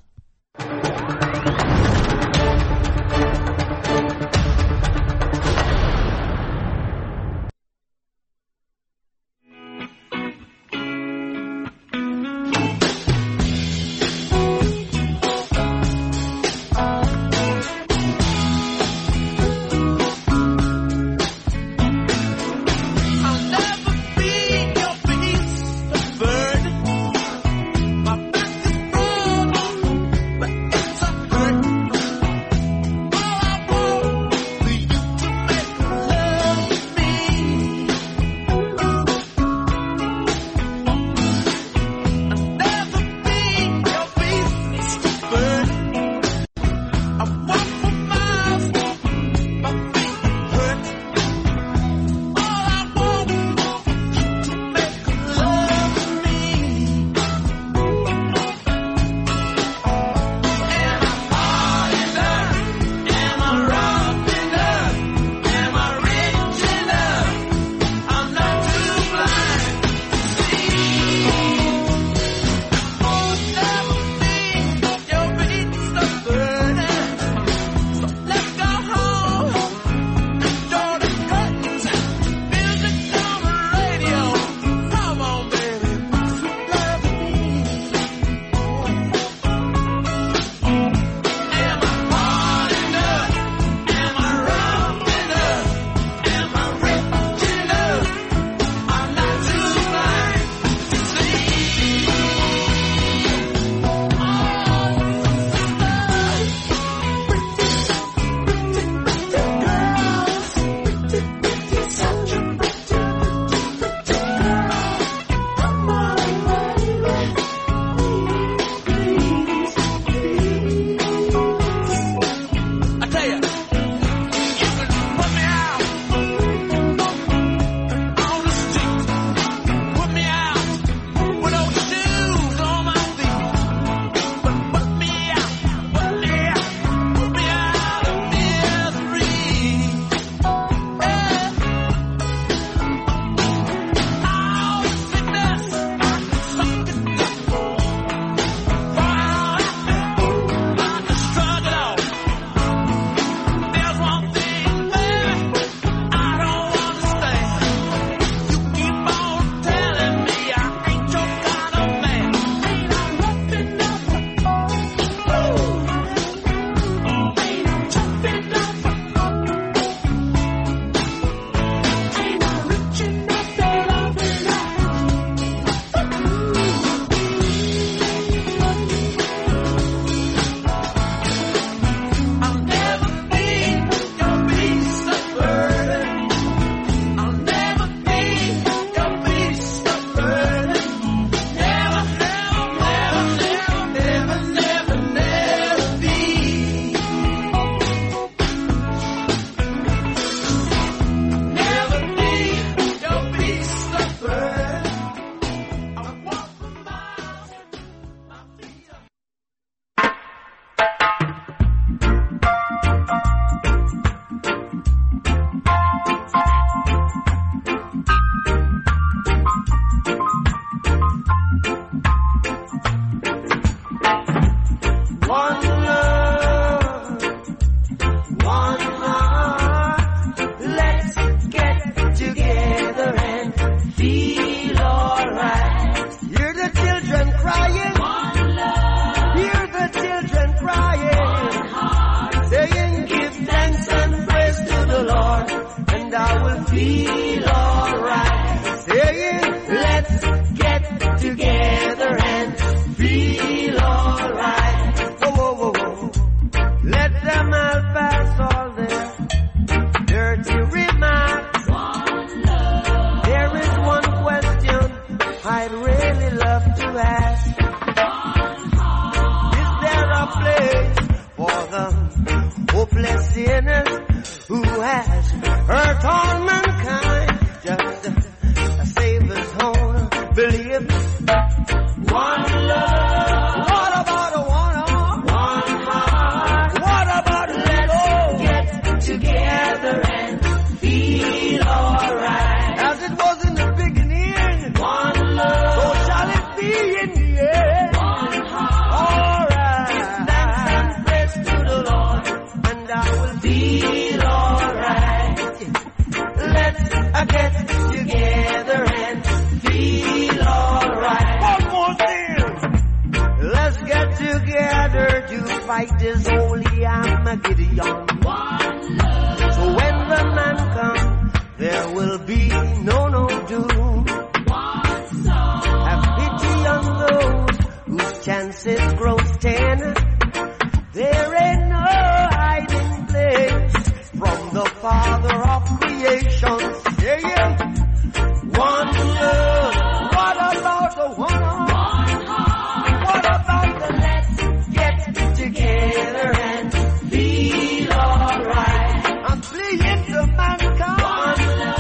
feel alright. Saying, let's get together and feel alright. Whoa, whoa, whoa, whoa. Let them all pass all their dirty remarks. One love. There is one question I'd really love to ask. One heart. Is there a place for the hopeless sinners who has hurt all mankind? Just a Savior's own belief. One love. What about a one heart? What about let's get together and feel alright? As it was in the beginning, one love. So shall it be in the end. One heart. Alright. Give thanks and praise to the Lord, and I will feel alright. Let's get together and feel alright. One more thing. Let's get together to fight this holy Armageddon. One love. So when the man comes, there will be no doom. One soul. Have pity on those whose chances grow thin. There ain't no hiding place from the Father of creation. Saying, one love. What about the one heart? What about the let's get together and feel alright? I'm pleading to mankind.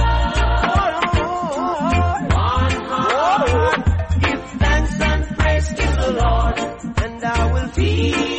One heart. Give thanks and praise to the Lord, and I will feel